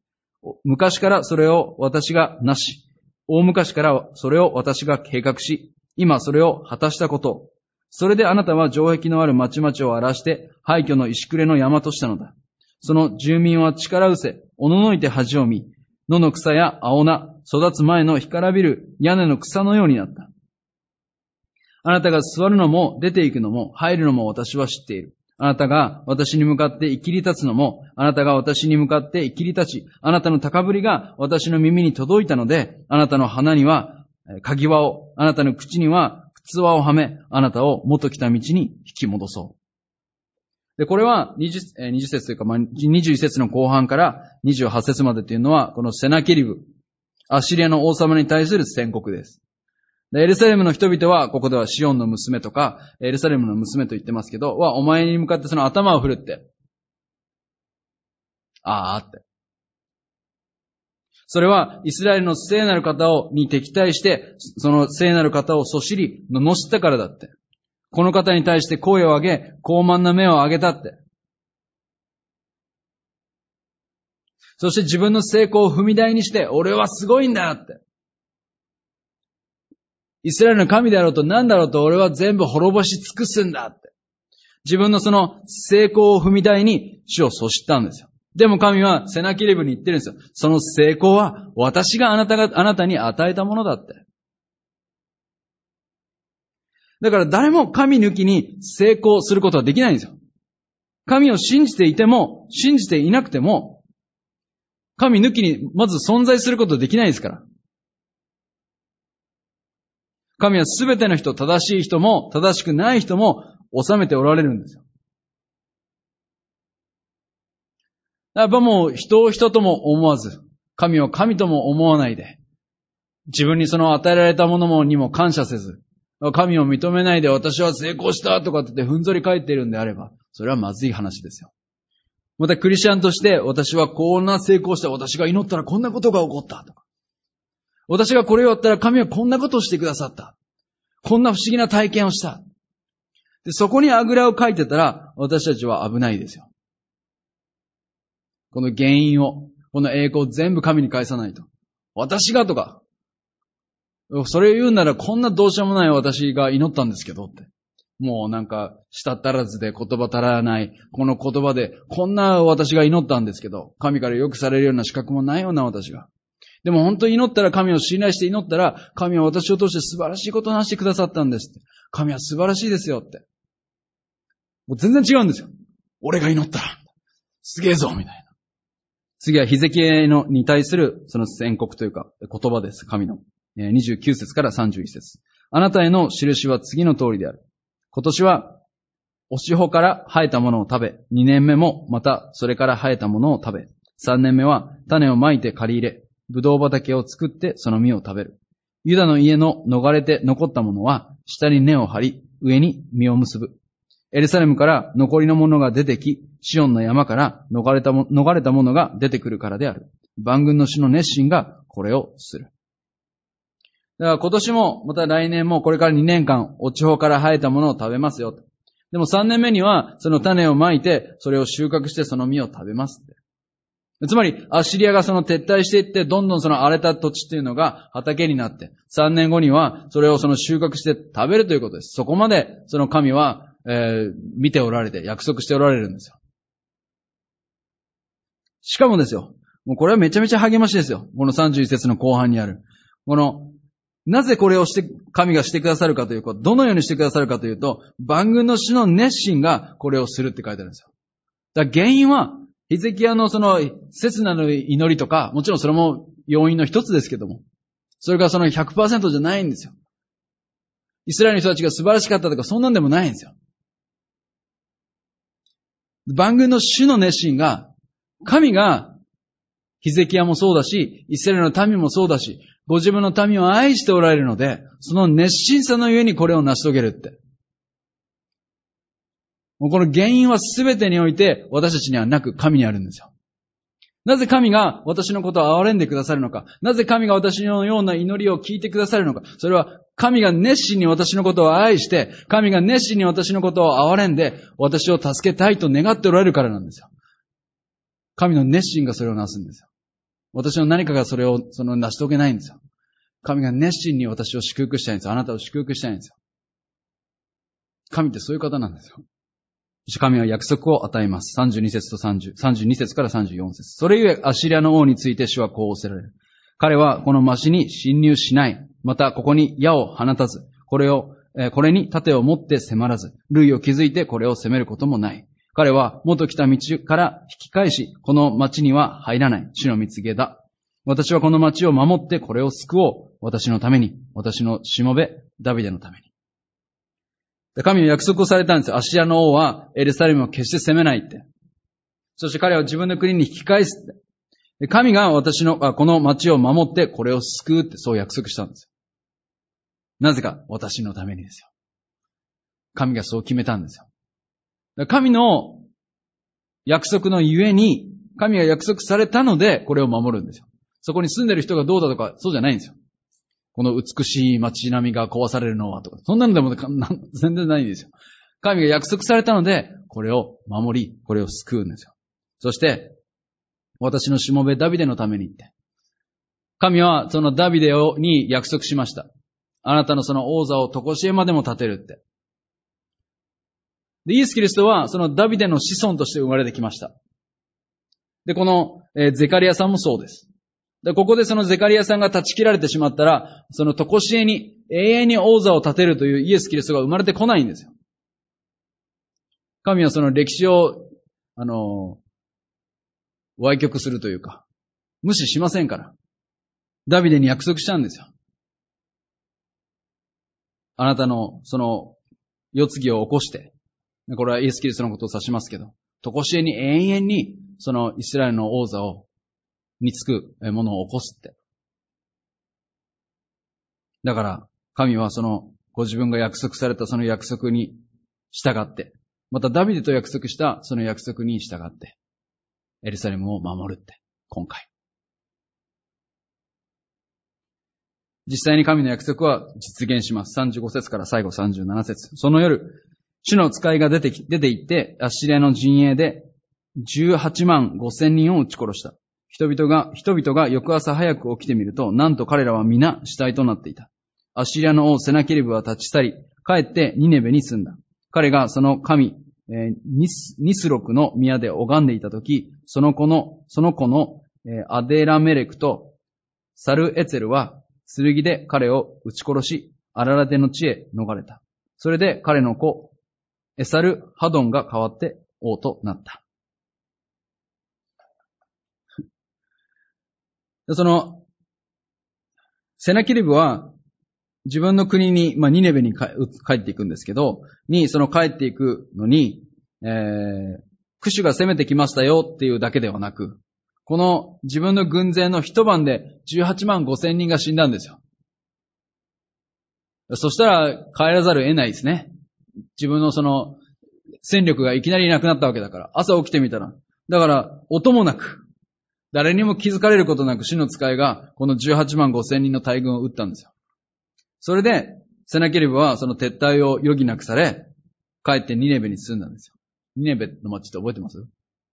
昔からそれを私がなし、大昔からそれを私が計画し、今それを果たしたことを。それであなたは城壁のある町々を荒らして、廃墟の石暮れの山としたのだ。その住民は力うせ、おののいて恥を見、野の草や青菜、育つ前の干からびる屋根の草のようになった。あなたが座るのも出て行くのも入るのも私は知っている。あなたが私に向かって生きり立つのも、あなたが私に向かって生きり立ち、あなたの高ぶりが私の耳に届いたので、あなたの鼻には鍵輪を、あなたの口には靴輪をはめ、あなたを元来た道に引き戻そう。で、これはにじゅう、にじゅう節というか、まあ、にじゅういち節の後半からにじゅうはち節までというのは、このセナケリブ、アッシリアの王様に対する宣告です。でエルサレムの人々は、ここではシオンの娘とか、エルサレムの娘と言ってますけど、は、お前に向かってその頭を振るって、あーって。それは、イスラエルの聖なる方を、に敵対して、その聖なる方をそしり、罵ったからだって。この方に対して声を上げ、高慢な目を上げたって。そして自分の成功を踏み台にして、俺はすごいんだって。イスラエルの神であろうと何だろうと俺は全部滅ぼし尽くすんだって。自分のその成功を踏み台に主をそしったんですよ。でも神はセナキリブに言ってるんですよ。その成功は私があなたが、あなたに与えたものだって。だから誰も神抜きに成功することはできないんですよ。神を信じていても、信じていなくても、神抜きにまず存在することはできないですから。神はすべての人、正しい人も正しくない人も治めておられるんですよ。やっぱもう人を人とも思わず、神を神とも思わないで、自分にその与えられたものにも感謝せず、神を認めないで私は成功したとかって言ってふんぞり返っているんであれば、それはまずい話ですよ。またクリスチャンとして私はこんな成功した、私が祈ったらこんなことが起こったとか、私がこれをやったら神はこんなことをしてくださった。こんな不思議な体験をした。で、そこにあぐらをかいてたら私たちは危ないですよ。この原因を、この栄光を全部神に返さないと。私がとか、それを言うならこんなどうしようもない私が祈ったんですけどって。もうなんか、舌足らずで言葉足らない、この言葉でこんな私が祈ったんですけど、神からよくされるような資格もないような私が。でも本当に祈ったら、神を信頼して祈ったら、神は私を通して素晴らしいことをなしてくださったんですって。神は素晴らしいですよって。もう全然違うんですよ。俺が祈ったら、すげえぞみたいな。次はヒゼキヤのに対するその宣告というか言葉です。神の。にじゅうきゅう節からさんじゅういち節。あなたへの印は次の通りである。今年は、おしほから生えたものを食べ、にねんめもまたそれから生えたものを食べ、さんねんめは種をまいて借り入れ、ぶどう畑を作ってその実を食べる。ユダの家の逃れて残ったものは、下に根を張り、上に実を結ぶ。エルサレムから残りのものが出てき、シオンの山から逃れたも、逃れたものが出てくるからである。万軍の主の熱心がこれをする。だから今年も、また来年もこれからにねんかん、落ち穂から生えたものを食べますよ。でもさんねんめには、その種をまいて、それを収穫してその実を食べますって。つまり、アッシリアがその撤退していって、どんどんその荒れた土地っていうのが畑になって、さんねんごにはそれをその収穫して食べるということです。そこまでその神は、えー、見ておられて、約束しておられるんですよ。しかもですよ、もうこれはめちゃめちゃ励ましですよ。このさんじゅういち節の後半にある。この、なぜこれをして、神がしてくださるかというと、どのようにしてくださるかというと、万軍の主の熱心がこれをするって書いてあるんですよ。だから原因は、ヒゼキヤのその切なる祈りとか、もちろんそれも要因の一つですけども、それがその ひゃくパーセント じゃないんですよ。イスラエルの人たちが素晴らしかったとか、そんなんでもないんですよ。万軍の主の熱心が、神がヒゼキヤもそうだし、イスラエルの民もそうだし、ご自分の民を愛しておられるので、その熱心さのゆえにこれを成し遂げるって。もうこの原因は全てにおいて私たちにはなく神にあるんですよ。なぜ神が私のことを憐れんでくださるのか。なぜ神が私のような祈りを聞いてくださるのか。それは神が熱心に私のことを愛して、神が熱心に私のことを憐れんで、私を助けたいと願っておられるからなんですよ。神の熱心がそれをなすんですよ。 私の何かがそれを、その成し遂げないんですよ。神が熱心に私を祝福したいんですよ。あなたを祝福したいんですよ。神ってそういう方なんですよ。神は約束を与えます。さんじゅうに節と30、さんじゅうに節からさんじゅうよん節。それゆえアッシリアの王について主はこう仰せられる。彼はこの町に侵入しない。またここに矢を放たず、これを、えー、これに盾を持って迫らず、塁を築いてこれを攻めることもない。彼は元来た道から引き返し、この町には入らない。主の蜜げだ。私はこの町を守ってこれを救おう。私のために。私のしもべ、ダビデのために。神は約束をされたんですよ。アッシリアの王はエルサレムを決して攻めないって。そして彼は自分の国に引き返すって。神が私の、この町を守ってこれを救うってそう約束したんですよ。なぜか私のためにですよ。神がそう決めたんですよ。神の約束のゆえに、神が約束されたのでこれを守るんですよ。そこに住んでる人がどうだとか、そうじゃないんですよ。この美しい街並みが壊されるのはとか、そんなのでも全然ないんですよ。神が約束されたので、これを守り、これを救うんですよ。そして、私のしもべダビデのためにって。神はそのダビデをに約束しました。あなたのその王座を常しえまでも立てるって。で、イエス・キリストはそのダビデの子孫として生まれてきました。で、この、えー、ゼカリアさんもそうです。で、ここでそのゼカリアさんが断ち切られてしまったら、その常しえに永遠に王座を立てるというイエス・キリストが生まれてこないんですよ。神はその歴史を、あの、歪曲するというか、無視しませんから。ダビデに約束したんですよ。あなたのその世継ぎを起こして、これはイエス・キリストのことを指しますけど、常しえに永遠にそのイスラエルの王座をにつくものを起こすって。だから、神はその、ご自分が約束されたその約束に従って、またダビデと約束したその約束に従って、エルサレムを守るって、今回。実際に神の約束は実現します。さんじゅうご節から最後さんじゅうなな節。その夜、主の使いが出てき、出て行って、アッシリアの陣営でじゅうはちまんごせんにんを撃ち殺した。人々が、人々が翌朝早く起きてみると、なんと彼らは皆死体となっていた。アッシリアの王セナケリブは立ち去り、帰ってニネベに住んだ。彼がその神、えー、ニス、ニスロクの宮で拝んでいたとき、その子の、その子の、えー、アデラメレクとサルエツェルは剣で彼を撃ち殺し、アララテの地へ逃れた。それで彼の子、エサルハドンが代わって王となった。その、セナケリブは自分の国に、まあ、ニネベに帰っていくんですけど、に、その帰っていくのに、えー、クシュが攻めてきましたよっていうだけではなく、この自分の軍勢の一晩でじゅうはちまんごせんにんが死んだんですよ。そしたら帰らざるを得ないですね。自分のその戦力がいきなりいなくなったわけだから。朝起きてみたら。だから音もなく、誰にも気づかれることなく主の使いがこのじゅうはちまんごせんにんの大軍を撃ったんですよ。それでセナケリブはその撤退を余儀なくされ、帰ってニネベに住んだんですよ。ニネベの町って覚えてます？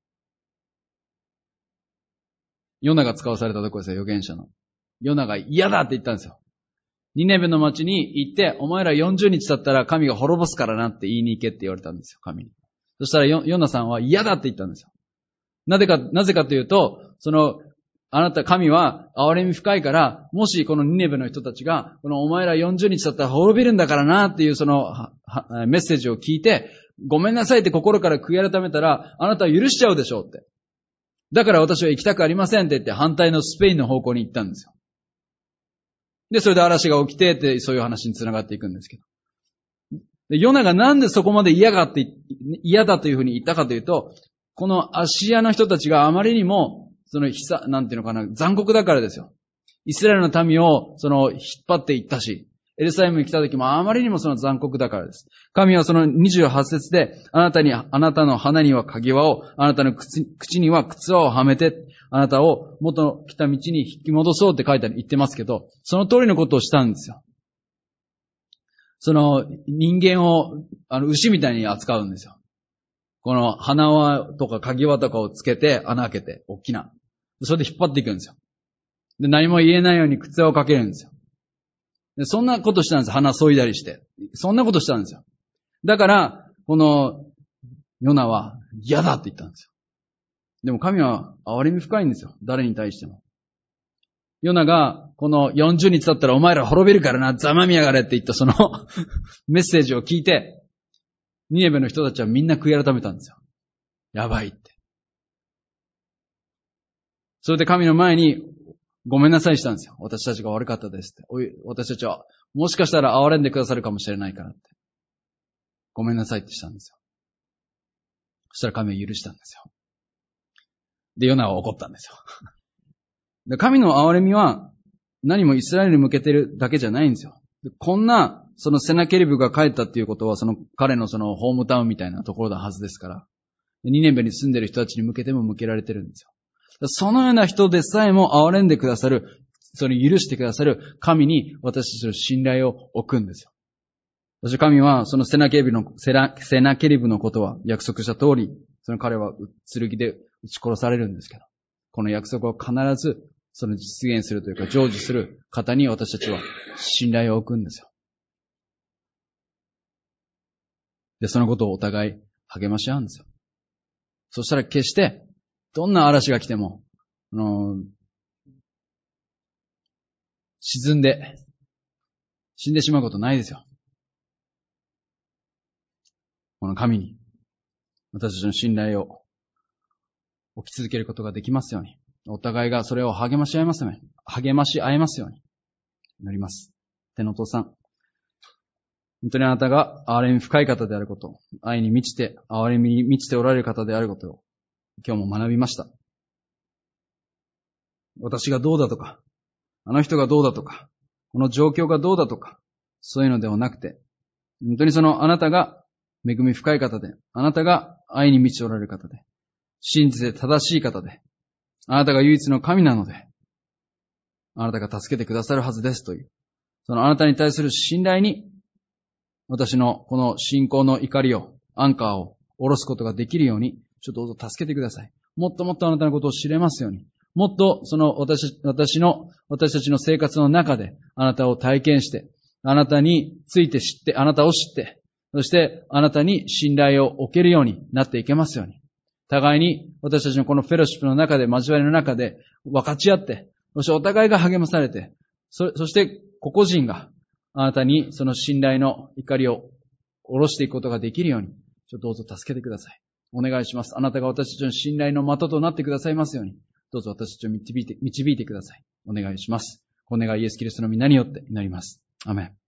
ヨナが使わされたところですよ、預言者の。ヨナが嫌だって言ったんですよ。ニネベの町に行って、お前らよんじゅうにち経ったら神が滅ぼすからなって言いに行けって言われたんですよ、神に。そしたらヨ、ヨナさんは嫌だって言ったんですよ。なぜか、なぜかというと、その、あなた神は憐れみ深いから、もしこのニネベの人たちが、このお前らよんじゅうにち経ったら滅びるんだからなっていうそのメッセージを聞いて、ごめんなさいって心から悔い改めたら、あなたは許しちゃうでしょうって。だから私は行きたくありませんって言って反対のスペインの方向に行ったんですよ。で、それで嵐が起きてってそういう話に繋がっていくんですけど。で、ヨナがなんでそこまで嫌がって、嫌だというふうに言ったかというと、このアッシリアの人たちがあまりにも、その悲惨、なんていうのかな、残酷だからですよ。イスラエルの民をその引っ張っていったし、エルサレムに来た時もあまりにもその残酷だからです。神はそのにじゅうはち節で、あなたに、あなたの鼻には鍵輪を、あなたの 口, 口には靴輪をはめて、あなたを元来た道に引き戻そうって書いて言ってますけど、その通りのことをしたんですよ。その人間をあの牛みたいに扱うんですよ。この鼻輪とか鍵輪とかをつけて穴開けて、大きな。それで引っ張っていくんですよ。 で、何も言えないように靴をかけるんですよ。で、そんなことしたんですよ。鼻削いだりして。そんなことしたんですよ。だから、この、ヨナは嫌だって言ったんですよ。でも神は憐れみ深いんですよ。誰に対しても。ヨナが、このよんじゅうにち経ったらお前ら滅びるからな、ざまみやがれって言ったそのメッセージを聞いて、ニネベの人たちはみんな悔い改めたんですよ。やばいって。それで神の前にごめんなさいしたんですよ。私たちが悪かったですって。おい、私たちはもしかしたら憐れんでくださるかもしれないからって。ごめんなさいってしたんですよ。そしたら神は許したんですよ。で、ヨナは怒ったんですよ。で、神の憐れみは何もイスラエルに向けてるだけじゃないんですよ。こんな、そのセナケリブが帰ったっていうことは、その彼のそのホームタウンみたいなところだはずですから。ニネベに住んでる人たちに向けても向けられてるんですよ。そのような人でさえも憐れんでくださる、それ許してくださる神に私たちの信頼を置くんですよ。そして神はそのセナケリブの、セナ、セナケリブのことは約束した通り、その彼は剣で撃ち殺されるんですけど、この約束を必ずその実現するというか成就する方に私たちは信頼を置くんですよ。で、そのことをお互い励まし合うんですよ。そしたら決して、どんな嵐が来ても、あのー、沈んで、死んでしまうことないですよ。この神に、私たちの信頼を置き続けることができますように。お互いがそれを励まし合いますように。励まし合いますように。なります。天のお父さん。本当にあなたが憐れみ深い方であること、愛に満ちて、憐れみに満ちておられる方であることを、今日も学びました。私がどうだとか、あの人がどうだとか、この状況がどうだとか、そういうのではなくて、本当にそのあなたが恵み深い方で、あなたが愛に満ちておられる方で、真実で正しい方で、あなたが唯一の神なので、あなたが助けてくださるはずですという、そのあなたに対する信頼に、私のこの信仰の怒りを、アンカーを下ろすことができるように、ちょっとどうぞ助けてください。もっともっとあなたのことを知れますように、もっとその私、私の、私たちの生活の中で、あなたを体験して、あなたについて知って、あなたを知って、そしてあなたに信頼を置けるようになっていけますように。互いに私たちのこのフェロシップの中で、交わりの中で分かち合って、そしてお互いが励まされて、そ, そして個々人があなたにその信頼の怒りを下ろしていくことができるように、ちょっとどうぞ助けてください。お願いします。あなたが私たちの信頼の的となってくださいますように、どうぞ私たちを導いて、導いてください。お願いします。お願いイエスキリストの皆によって祈ります。アメン。